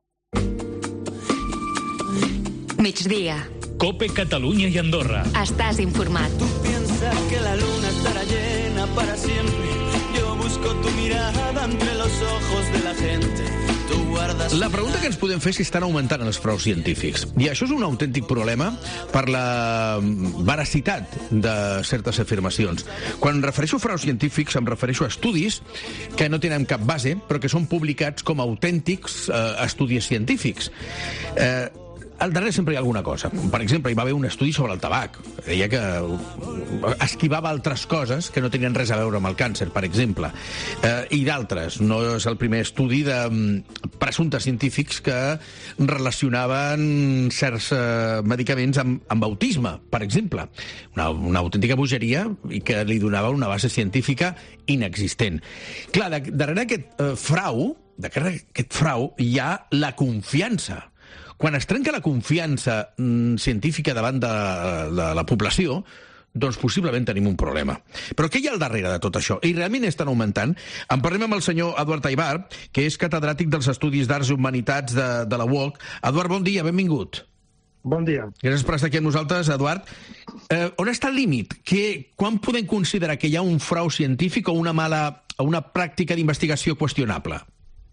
Migdia. Cope Catalunya i Andorra. Estàs informat. Tú piensas que la luna estará llena para siempre. Yo busco tu mirada entre los ojos de la gente. Tu guardas... La pregunta que ens podem fer és si estan augmentant els fraus científics. I això és un autèntic problema per la veracitat de certes afirmacions. Quan em refereixo a fraus científics, em refereixo a estudis que no tenen cap base, però que són publicats com a autèntics eh, estudis científics. Eh, Al darrere sempre hi ha alguna cosa. Per exemple, hi va haver un estudi sobre el tabac. Deia que esquivava altres coses que no tenien res a veure amb el càncer, per exemple. Eh, I d'altres. No és el primer estudi de presumptes científics que relacionaven certs eh, medicaments amb, amb autisme, per exemple. Una, una autèntica bogeria i que li donava una base científica inexistent. Clar, de, darrere aquest eh, frau, darrere aquest frau hi ha la confiança. Quan es trenca la confiança mm, científica davant de, de la població, doncs possiblement tenim un problema. Però què hi ha al darrere de tot això? I realment estan augmentant? En parlem amb el senyor Eduard Aybar, que és catedràtic dels Estudis d'Arts i Humanitats de, de la U O C. Eduard, bon dia, benvingut. Bon dia. Gràcies per estar aquí amb nosaltres, Eduard. Eh, on està el límit? Que, quan podem considerar que hi ha un frau científic o una mala, o una pràctica d'investigació qüestionable?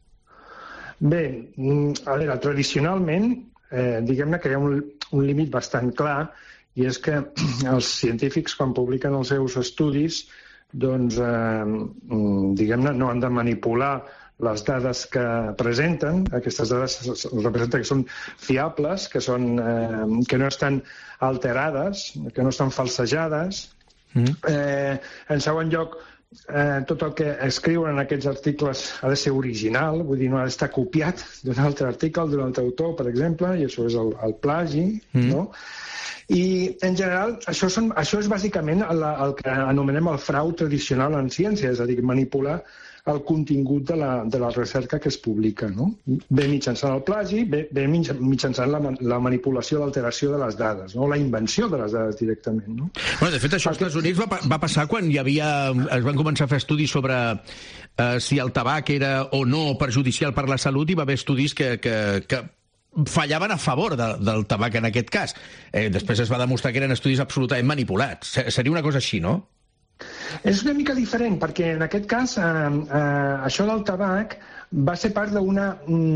Bé, a veure, tradicionalment, eh, diguem-ne que hi ha un, un límit bastant clar, i és que els científics, quan publiquen els seus estudis, doncs, eh, diguem-ne, no han de manipular les dades que presenten. Aquestes dades representen que són fiables, que, són, eh, que no estan alterades, que no estan falsejades. Mm. Eh, en segon lloc, Eh, tot el que escriuen en aquests articles ha de ser original, vull dir, no ha d'estar copiat d'un altre article, d'un altre autor, per exemple, i això és el, el plagi, mm. no? I, en general, això, són, això és bàsicament el, el que anomenem el frau tradicional en ciència, és a dir, manipular el contingut de la, de la recerca que es publica, no? Bé mitjançant el plagi, bé, bé mitjançant la, la manipulació, l'alteració de les dades, no? La invenció de les dades directament, no? Bueno, de fet, això als Estats Units va, va passar quan hi havia, es van començar a fer estudis sobre eh, si el tabac era o no perjudicial per la salut, i va haver estudis que, que, que fallaven a favor de, del tabac en aquest cas. Eh, després es va demostrar que eren estudis absolutament manipulats. Seria una cosa així, no? És una mica diferent, perquè en aquest cas eh, eh, això del tabac va ser part d'una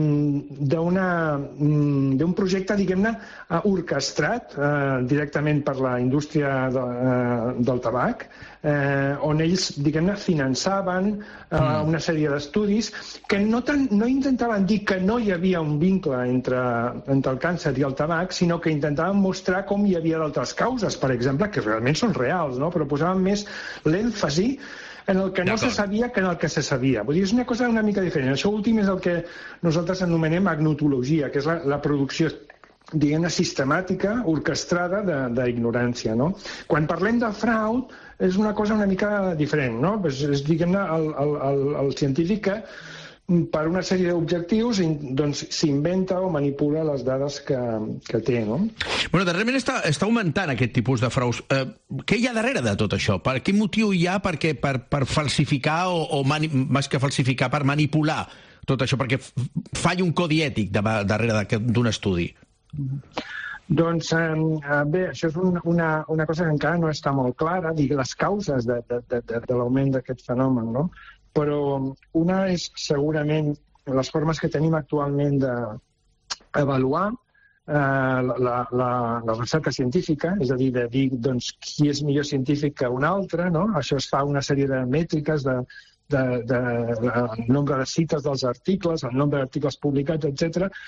d'un projecte, diguem-ne, orquestrat eh, directament per la indústria de, eh, del tabac, eh, on ells, diguem-ne, finançaven eh, mm. una sèrie d'estudis que no, tan, no intentaven dir que no hi havia un vincle entre, entre el càncer i el tabac, sinó que intentaven mostrar com hi havia d'altres causes, per exemple, que realment són reals, no? Però posaven més l'èmfasi en el que no se sabia que en el que se sabia. Vull dir, és una cosa una mica diferent. Això últim és el que nosaltres anomenem agnotologia, que és la, la producció, diguem-ne, sistemàtica, orquestrada d'ignorància, no? Quan parlem de frau, és una cosa una mica diferent, no? És, és diguem-ne, el, el, el, el científic que per una sèrie d'objectius doncs s'inventa o manipula les dades que, que té, no? Bueno, darrerament està, està augmentant aquest tipus de fraus. Eh, què hi ha darrere de tot això? Per quin motiu hi ha perquè, per, per falsificar o, o mani, més que falsificar, per manipular tot això? Perquè falla un codi ètic de, darrere d'un estudi. Doncs eh, bé, això és un, una, una cosa que encara no està molt clara, dir les causes de, de, de, de, de l'augment d'aquest fenomen, no? Però una és segurament les formes que tenim actualment d'avaluar eh, la, la, la recerca científica, és a dir, de dir doncs, qui és millor científic que un altre, no? Això es fa una sèrie de mètriques de, de, de, de el nombre de cites dels articles, el nombre d'articles publicats, etcètera.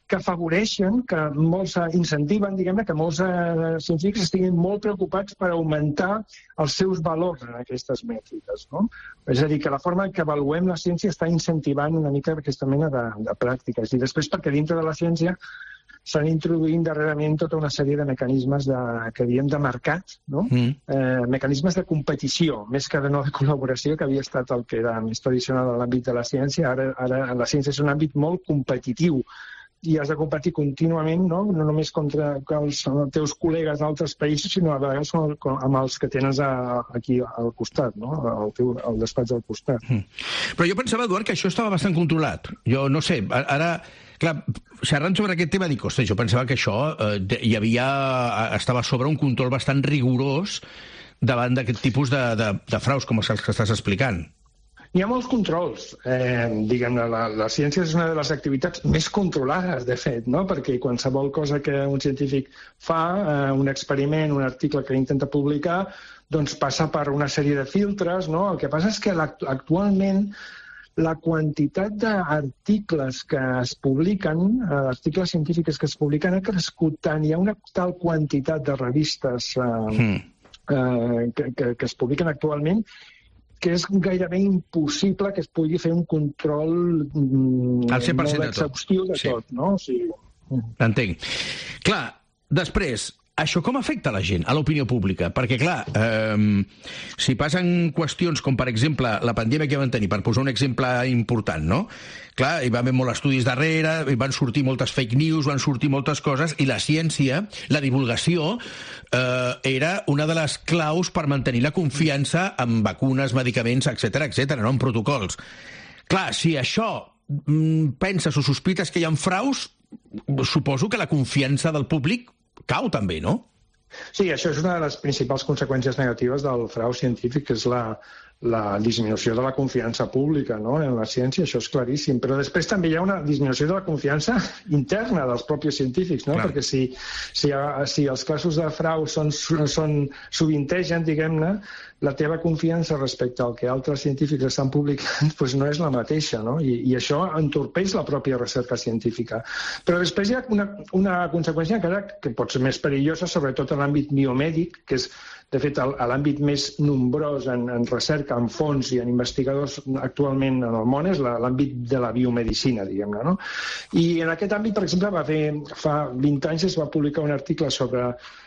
que afavoreixen, que molts incentiven, diguem-ne, que molts eh, científics estiguin molt preocupats per augmentar els seus valors en aquestes mètriques, no? És a dir, que la forma en què avaluem la ciència està incentivant una mica aquesta mena de, de pràctiques. I després perquè dintre de la ciència s'han introduït darrerament tota una sèrie de mecanismes de, que diem de mercat, no? Mm. Eh, mecanismes de competició, més que de no de col·laboració, que havia estat el que era més tradicional a l'àmbit de la ciència. Ara, ara la ciència és un àmbit molt competitiu i has de competir contínuament, no, no només contra els, els teus col·legues d'altres països, sinó a vegades amb els que tens a, aquí al costat, no? el, teu, el despatx al costat. Mm. Però jo pensava, Eduard, que això estava bastant controlat. Jo no sé, ara... Clar, xerrant sobre aquest tema, dic, ostres, jo pensava que això eh, hi havia... estava sobre un control bastant rigorós davant d'aquest tipus de, de, de fraus, com els que estàs explicant. Hi ha molts controls. Eh, diguem-ne, la, la ciència és una de les activitats més controlades, de fet, no? Perquè qualsevol cosa que un científic fa, eh, un experiment, un article que intenta publicar, doncs passa per una sèrie de filtres, no? El que passa és que actualment la quantitat d'articles que es publiquen, eh, articles científics que es publiquen, ha crescut tant. Hi ha una tal quantitat de revistes eh, mm. eh, que, que, que es publiquen actualment que és gairebé impossible que es pugui fer un control mm, molt exhaustiu de tot, de tot, no? O sigui... Entenc. Clar, després, això com afecta la gent, a l'opinió pública? Perquè, clar, eh, si passen qüestions com, per exemple, la pandèmia que vam tenir, per posar un exemple important, no? Clar, hi va haver molts estudis darrere, hi van sortir moltes fake news, van sortir moltes coses, i la ciència, la divulgació, eh, era una de les claus per mantenir la confiança en vacunes, medicaments, etcètera, etcètera, no? En protocols. Clar, si això mm, penses o sospites que hi ha fraus, suposo que la confiança del públic cau també, no? Sí, això és una de les principals conseqüències negatives del frau científic, que és la, la disminució de la confiança pública, no? En la ciència, això és claríssim. Però després també hi ha una disminució de la confiança interna dels propis científics, no? Clar. Perquè si, si, si els casos de frau són, són, sovintegen, diguem-ne, la teva confiança respecte al que altres científics estan publicant doncs no és la mateixa, no? I, i això entorpeix la pròpia recerca científica. Però després hi ha una, una conseqüència encara que pot ser més perillosa, sobretot en l'àmbit biomèdic, que és, de fet, l'àmbit més nombrós en, en recerca, en fons i en investigadors actualment en el món és l'àmbit de la biomedicina, diguem-ne, no? I en aquest àmbit, per exemple, va fer, fa vint anys es va publicar un article sobre,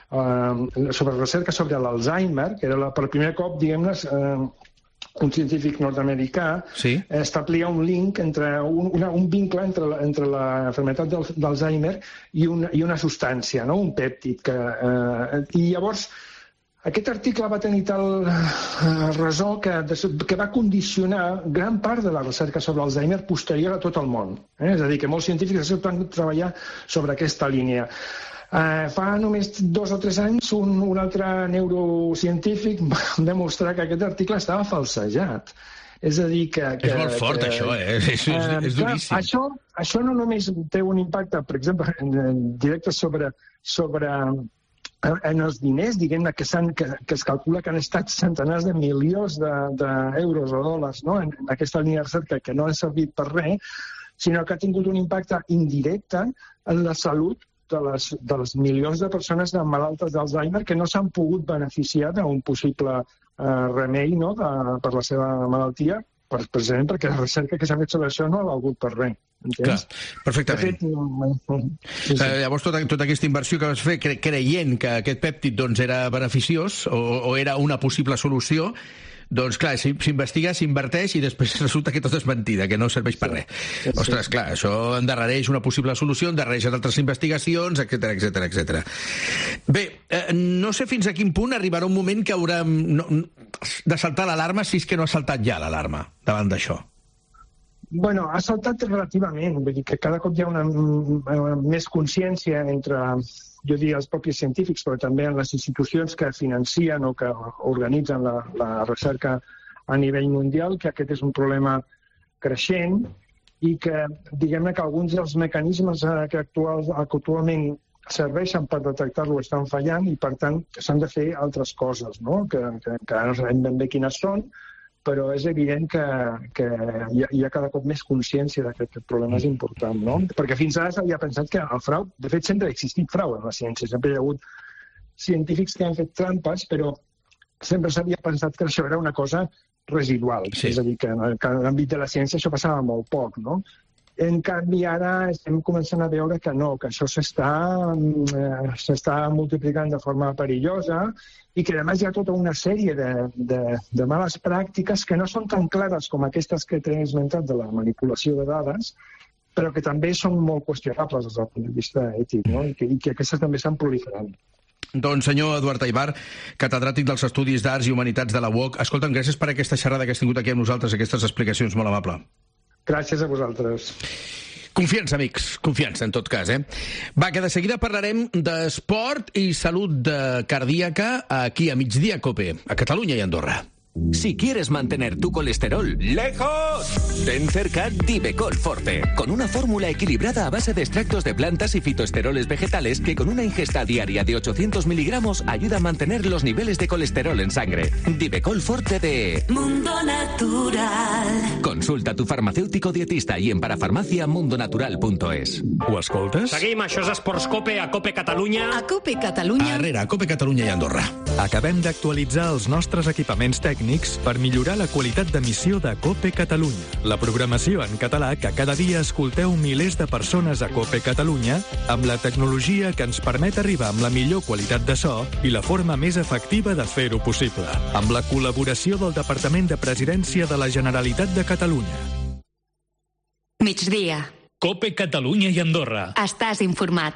uh, sobre recerca sobre l'Alzheimer, que era la, per primer cop, diguem-ne, uh, un científic nord-americà sí. establia un link entre un, una, un vincle entre la, entre la enfermedad d'Alzheimer i, una, i una substància, no? Un pèptid. Que, uh, I llavors aquest article va tenir tal uh, resó que, que va condicionar gran part de la recerca sobre Alzheimer posterior a tot el món. Eh? És a dir, que molts científics van treballar sobre aquesta línia. Uh, fa només dos o tres anys un, un altre neurocientífic va demostrar que aquest article estava falsejat. És a dir, que... que és molt fort, que, això, eh? És, és, uh, és duríssim. Clar, això, això no només té un impacte, per exemple, directe sobre... sobre en els diners, diguem-ne, que, que, que es calcula que han estat centenars de milions d'euros de, de o dòlars, no? en, en aquesta línia de recerca que no han servit per res, sinó que ha tingut un impacte indirecte en la salut de les, de les milions de persones malaltes d'Alzheimer que no s'han pogut beneficiar d'un possible eh, remei, no? de, per la seva malaltia, per, precisament perquè la recerca que s'ha fet sobre això no ha valgut per res. Clar, perfectament. Fet, no, sí, sí. Eh, llavors, tota, tota aquesta inversió que vas fer cre creient que aquest pèptid doncs, era beneficiós o, o era una possible solució, doncs clar, s'investiga, s'inverteix i després resulta que tot és mentida, que no serveix per res. Sí, sí. Ostres, clar, això endarrereix una possible solució, endarrereix altres investigacions, etcètera, etcètera, etcètera. Bé, eh, no sé fins a quin punt arribarà un moment que haurem no, de saltar l'alarma si és que no ha saltat ja l'alarma davant d'això. Bueno, ha saltat relativament, vull dir que cada cop hi ha una, una més consciència entre, jo diria, els propis científics, però també en les institucions que financen o que organitzen la, la recerca a nivell mundial, que aquest és un problema creixent i que, diguem-ne, que alguns dels mecanismes que, actual, que actualment serveixen per detectar-lo estan fallant i, per tant, s'han de fer altres coses, no? que, que, que ara no sabem ben bé quines són, però és evident que, que hi, ha, hi ha cada cop més consciència que aquest problema és important, no? Perquè fins ara s'havia pensat que el frau, de fet sempre ha existit frau en la ciència, sempre hi ha hagut científics que han fet trampes, però sempre s'havia pensat que això era una cosa residual, sí. És a dir, que en l'àmbit de la ciència això passava molt poc, no? En canvi, ara estem començant a veure que no, que això s'està eh, s'està multiplicant de forma perillosa i que, a més, hi ha tota una sèrie de, de, de males pràctiques que no són tan clares com aquestes que t'he esmentat de la manipulació de dades, però que també són molt qüestionables des del punt de vista ètic, no? I que, i que aquestes també estan proliferant. Doncs senyor Eduard Aybar, catedràtic dels Estudis d'Arts i Humanitats de la U O C, escolta'm, gràcies per aquesta xerrada que has tingut aquí amb nosaltres, aquestes explicacions, molt amable. Gràcies a vosaltres. Confiança, amics, confiança, en tot cas, eh? Va, que de seguida parlarem d'esport i salut de cardíaca aquí a Migdia Cope, a Catalunya i Andorra. Si quieres mantener tu colesterol lejos, ten cerca Divecol Forte, con una fórmula equilibrada a base de extractos de plantas y fitoesteroles vegetales que con una ingesta diaria de ochocientos miligramos ayuda a mantener los niveles de colesterol en sangre. Divecol Forte de Mundo Natural. Consulta a tu farmacéutico dietista i en parafarmàcia mundonatural punt es. Ho escoltes? Seguim, això és Esports Cope, a Cope Catalunya. A Cope Catalunya. Arrere, a Cope Catalunya i Andorra. Acabem d'actualitzar els nostres equipaments tècnics per millorar la qualitat d'emissió de Cope Catalunya. La programació en català que cada dia escolteu milers de persones a Cope Catalunya amb la tecnologia que ens permet arribar amb la millor qualitat de so i la forma més efectiva de fer-ho possible. Amb la col·laboració del Departament de Presidència de la Generalitat de Catalunya. Migdia. Cope Catalunya i Andorra. Estàs informat.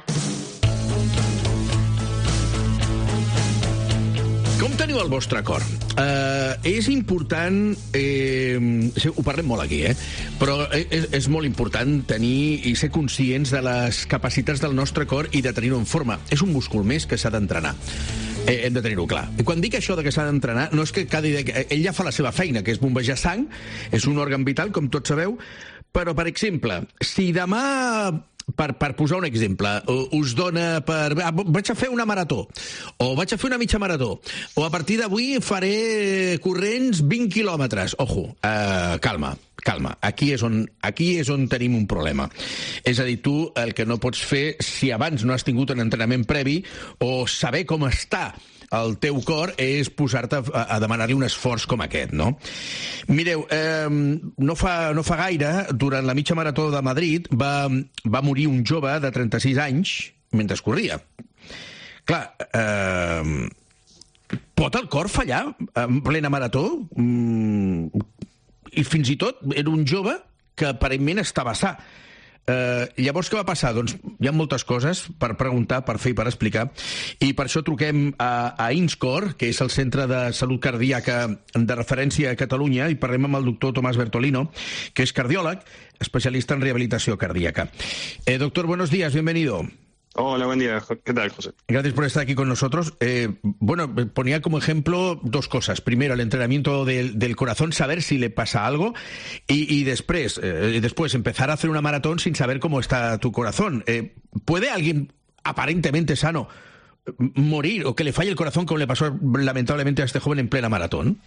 Com teniu el vostre cor? Uh, és important, eh, ho parlem molt aquí, eh? però és, és molt important tenir i ser conscients de les capacitats del nostre cor i de tenir-ho en forma. És un múscul més que s'ha d'entrenar. Eh, hem de tenir-ho clar. I quan dic això de que s'ha d'entrenar, no és que cada dia... Ell ja fa la seva feina, que és bombejar sang, és un òrgan vital, com tots sabeu, però, per exemple, si demà... Per, per posar un exemple, us dona per... Vaig a fer una marató, o vaig a fer una mitja marató, o a partir d'avui faré corrents vint quilòmetres. Ojo, uh, calma, calma. Aquí és, on, aquí és on tenim un problema. És a dir, tu el que no pots fer, si abans no has tingut un entrenament previ, o saber com està el teu cor, és posar-te a, a demanar-li un esforç com aquest, no? Mireu, eh, no, fa, no fa gaire, durant la mitja marató de Madrid, va, va morir un jove de trenta-sis anys mentre corria. Clar, eh, pot el cor fallar en plena marató? Mm, I fins i tot era un jove que aparentment estava sa. Uh, llavors, què va passar? Doncs hi ha moltes coses per preguntar, per fer i per explicar, i per això truquem a, a INSCOR, que és el Centre de Salut Cardíaca de referència a Catalunya, i parlem amb el doctor Tomás Bertolino, que es cardiòleg, especialista en rehabilitació cardíaca. Eh, doctor, buenos días, bienvenido. Hola, buen día. ¿Qué tal, José? Gracias por estar aquí con nosotros. Eh, bueno, ponía como ejemplo dos cosas. Primero, el entrenamiento del, del corazón, saber si le pasa algo, y, y después, eh, después empezar a hacer una maratón sin saber cómo está tu corazón. Eh, ¿Puede alguien aparentemente sano morir o que le falle el corazón como le pasó lamentablemente a este joven en plena maratón?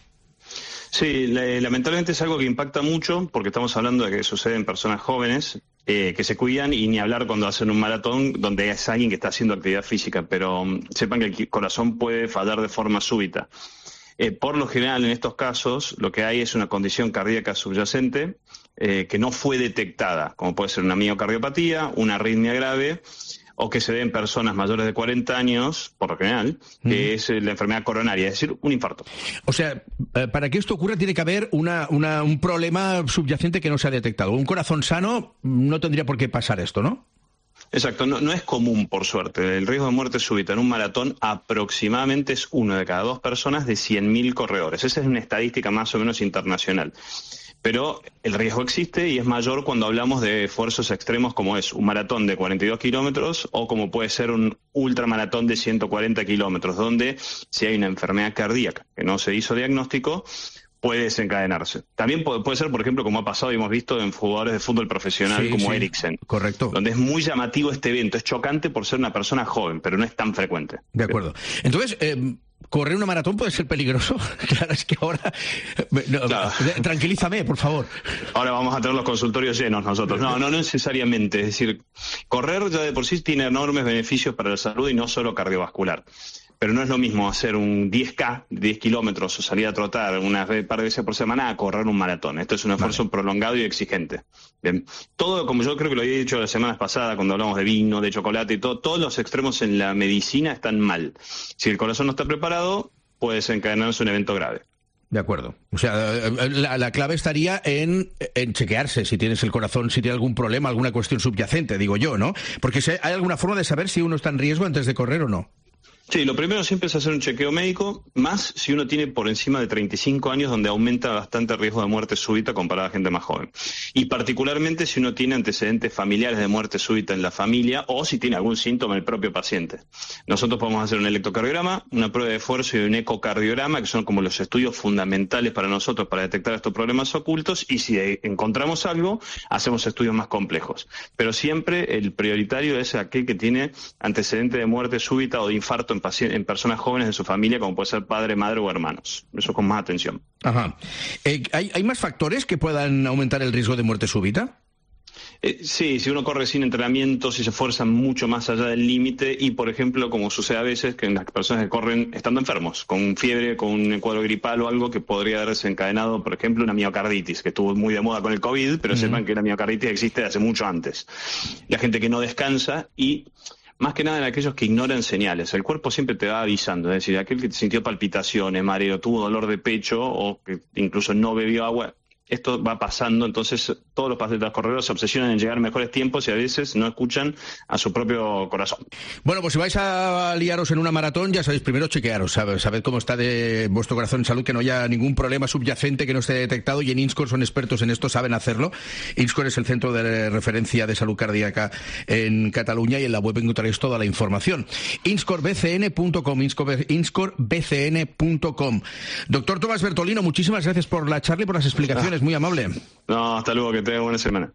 Sí, lamentablemente es algo que impacta mucho porque estamos hablando de que sucede en personas jóvenes eh, que se cuidan, y ni hablar cuando hacen un maratón donde es alguien que está haciendo actividad física, pero um, sepan que el corazón puede fallar de forma súbita. Eh, por lo general, en estos casos, lo que hay es una condición cardíaca subyacente eh, que no fue detectada, como puede ser una miocardiopatía, una arritmia grave, o que se ve en personas mayores de cuarenta años, por lo general, que mm. es la enfermedad coronaria, es decir, un infarto. O sea, para que esto ocurra tiene que haber una, una, un problema subyacente que no se ha detectado. Un corazón sano no tendría por qué pasar esto, ¿no? Exacto, no, no es común, por suerte. El riesgo de muerte súbita en un maratón aproximadamente es uno de cada dos personas de cien mil corredores. Esa es una estadística más o menos internacional. Pero el riesgo existe y es mayor cuando hablamos de esfuerzos extremos como es un maratón de cuarenta y dos kilómetros o como puede ser un ultramaratón de ciento cuarenta kilómetros, donde si hay una enfermedad cardíaca que no se hizo diagnóstico, puede desencadenarse. También puede, puede ser, por ejemplo, como ha pasado y hemos visto en jugadores de fútbol profesional sí, como sí. Eriksen. Correcto. Donde es muy llamativo este evento. Es chocante por ser una persona joven, pero no es tan frecuente. De acuerdo. Entonces, eh, ¿correr una maratón puede ser peligroso? Claro, es que ahora... No, claro. Tranquilízame, por favor. Ahora vamos a tener los consultorios llenos nosotros. No, no, no necesariamente. Es decir, correr ya de por sí tiene enormes beneficios para la salud y no solo cardiovascular. Pero no es lo mismo hacer un diez K, diez kilómetros, o salir a trotar una par de veces por semana a correr un maratón. Esto es un esfuerzo vale. prolongado y exigente. Bien. Todo, como yo creo que lo había dicho la semana pasada cuando hablamos de vino, de chocolate y todo, todos los extremos en la medicina están mal. Si el corazón no está preparado, puede desencadenarse un evento grave. De acuerdo. O sea, la, la clave estaría en, en chequearse si tienes el corazón, si tiene algún problema, alguna cuestión subyacente, digo yo, ¿no? Porque si hay alguna forma de saber si uno está en riesgo antes de correr o no. Sí, lo primero siempre es hacer un chequeo médico, más si uno tiene por encima de treinta y cinco años, donde aumenta bastante el riesgo de muerte súbita comparado a gente más joven. Y particularmente si uno tiene antecedentes familiares de muerte súbita en la familia o si tiene algún síntoma el propio paciente. Nosotros podemos hacer un electrocardiograma, una prueba de esfuerzo y un ecocardiograma, que son como los estudios fundamentales para nosotros para detectar estos problemas ocultos, y si encontramos algo, hacemos estudios más complejos. Pero siempre el prioritario es aquel que tiene antecedente de muerte súbita o de infarto en en personas jóvenes de su familia, como puede ser padre, madre o hermanos. Eso con más atención. Ajá. Eh, ¿hay, ¿Hay más factores que puedan aumentar el riesgo de muerte súbita? Eh, sí, si uno corre sin entrenamiento, si se esfuerza mucho más allá del límite y, por ejemplo, como sucede a veces, que las personas que corren estando enfermos, con fiebre, con un cuadro gripal o algo que podría haber desencadenado, por ejemplo, una miocarditis, que estuvo muy de moda con el COVID, pero uh-huh. sepan que la miocarditis existe desde hace mucho antes. La gente que no descansa y... más que nada en aquellos que ignoran señales. El cuerpo siempre te va avisando, es decir, aquel que sintió palpitaciones, mareo, tuvo dolor de pecho o que incluso no bebió agua, esto va pasando, entonces todos los pacientes corredores se obsesionan en llegar a mejores tiempos y a veces no escuchan a su propio corazón. Bueno, pues si vais a liaros en una maratón, ya sabéis, primero chequearos, sabed, sabed cómo está de vuestro corazón en salud, que no haya ningún problema subyacente que no esté detectado, y en INSCOR son expertos en esto, saben hacerlo. INSCOR es el centro de referencia de salud cardíaca en Cataluña y en la web encontraréis toda la información. inscor b c n punto com, inscor b c n punto com. Doctor Tomás Bertolino, muchísimas gracias por la charla y por las explicaciones. Muy amable. No, hasta luego, que tenga buena semana.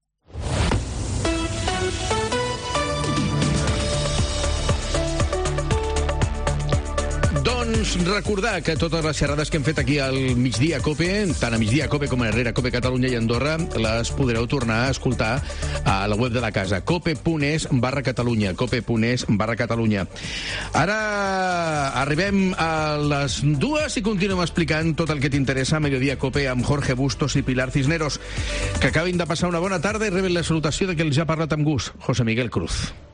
Doncs recordar que totes les xerrades que hem fet aquí al Migdia Cope, tant a Migdia Cope com a Herrera Cope Catalunya i Andorra, les podreu tornar a escoltar a la web de la casa, cope.es barra Catalunya, cope.es barra Catalunya. Ara arribem a les dues i continuem explicant tot el que t'interessa a Mediodía Cope amb Jorge Bustos i Pilar Cisneros. Que acabin de passar una bona tarda i reben la salutació de que els ha parlat amb gust, José Miguel Cruz.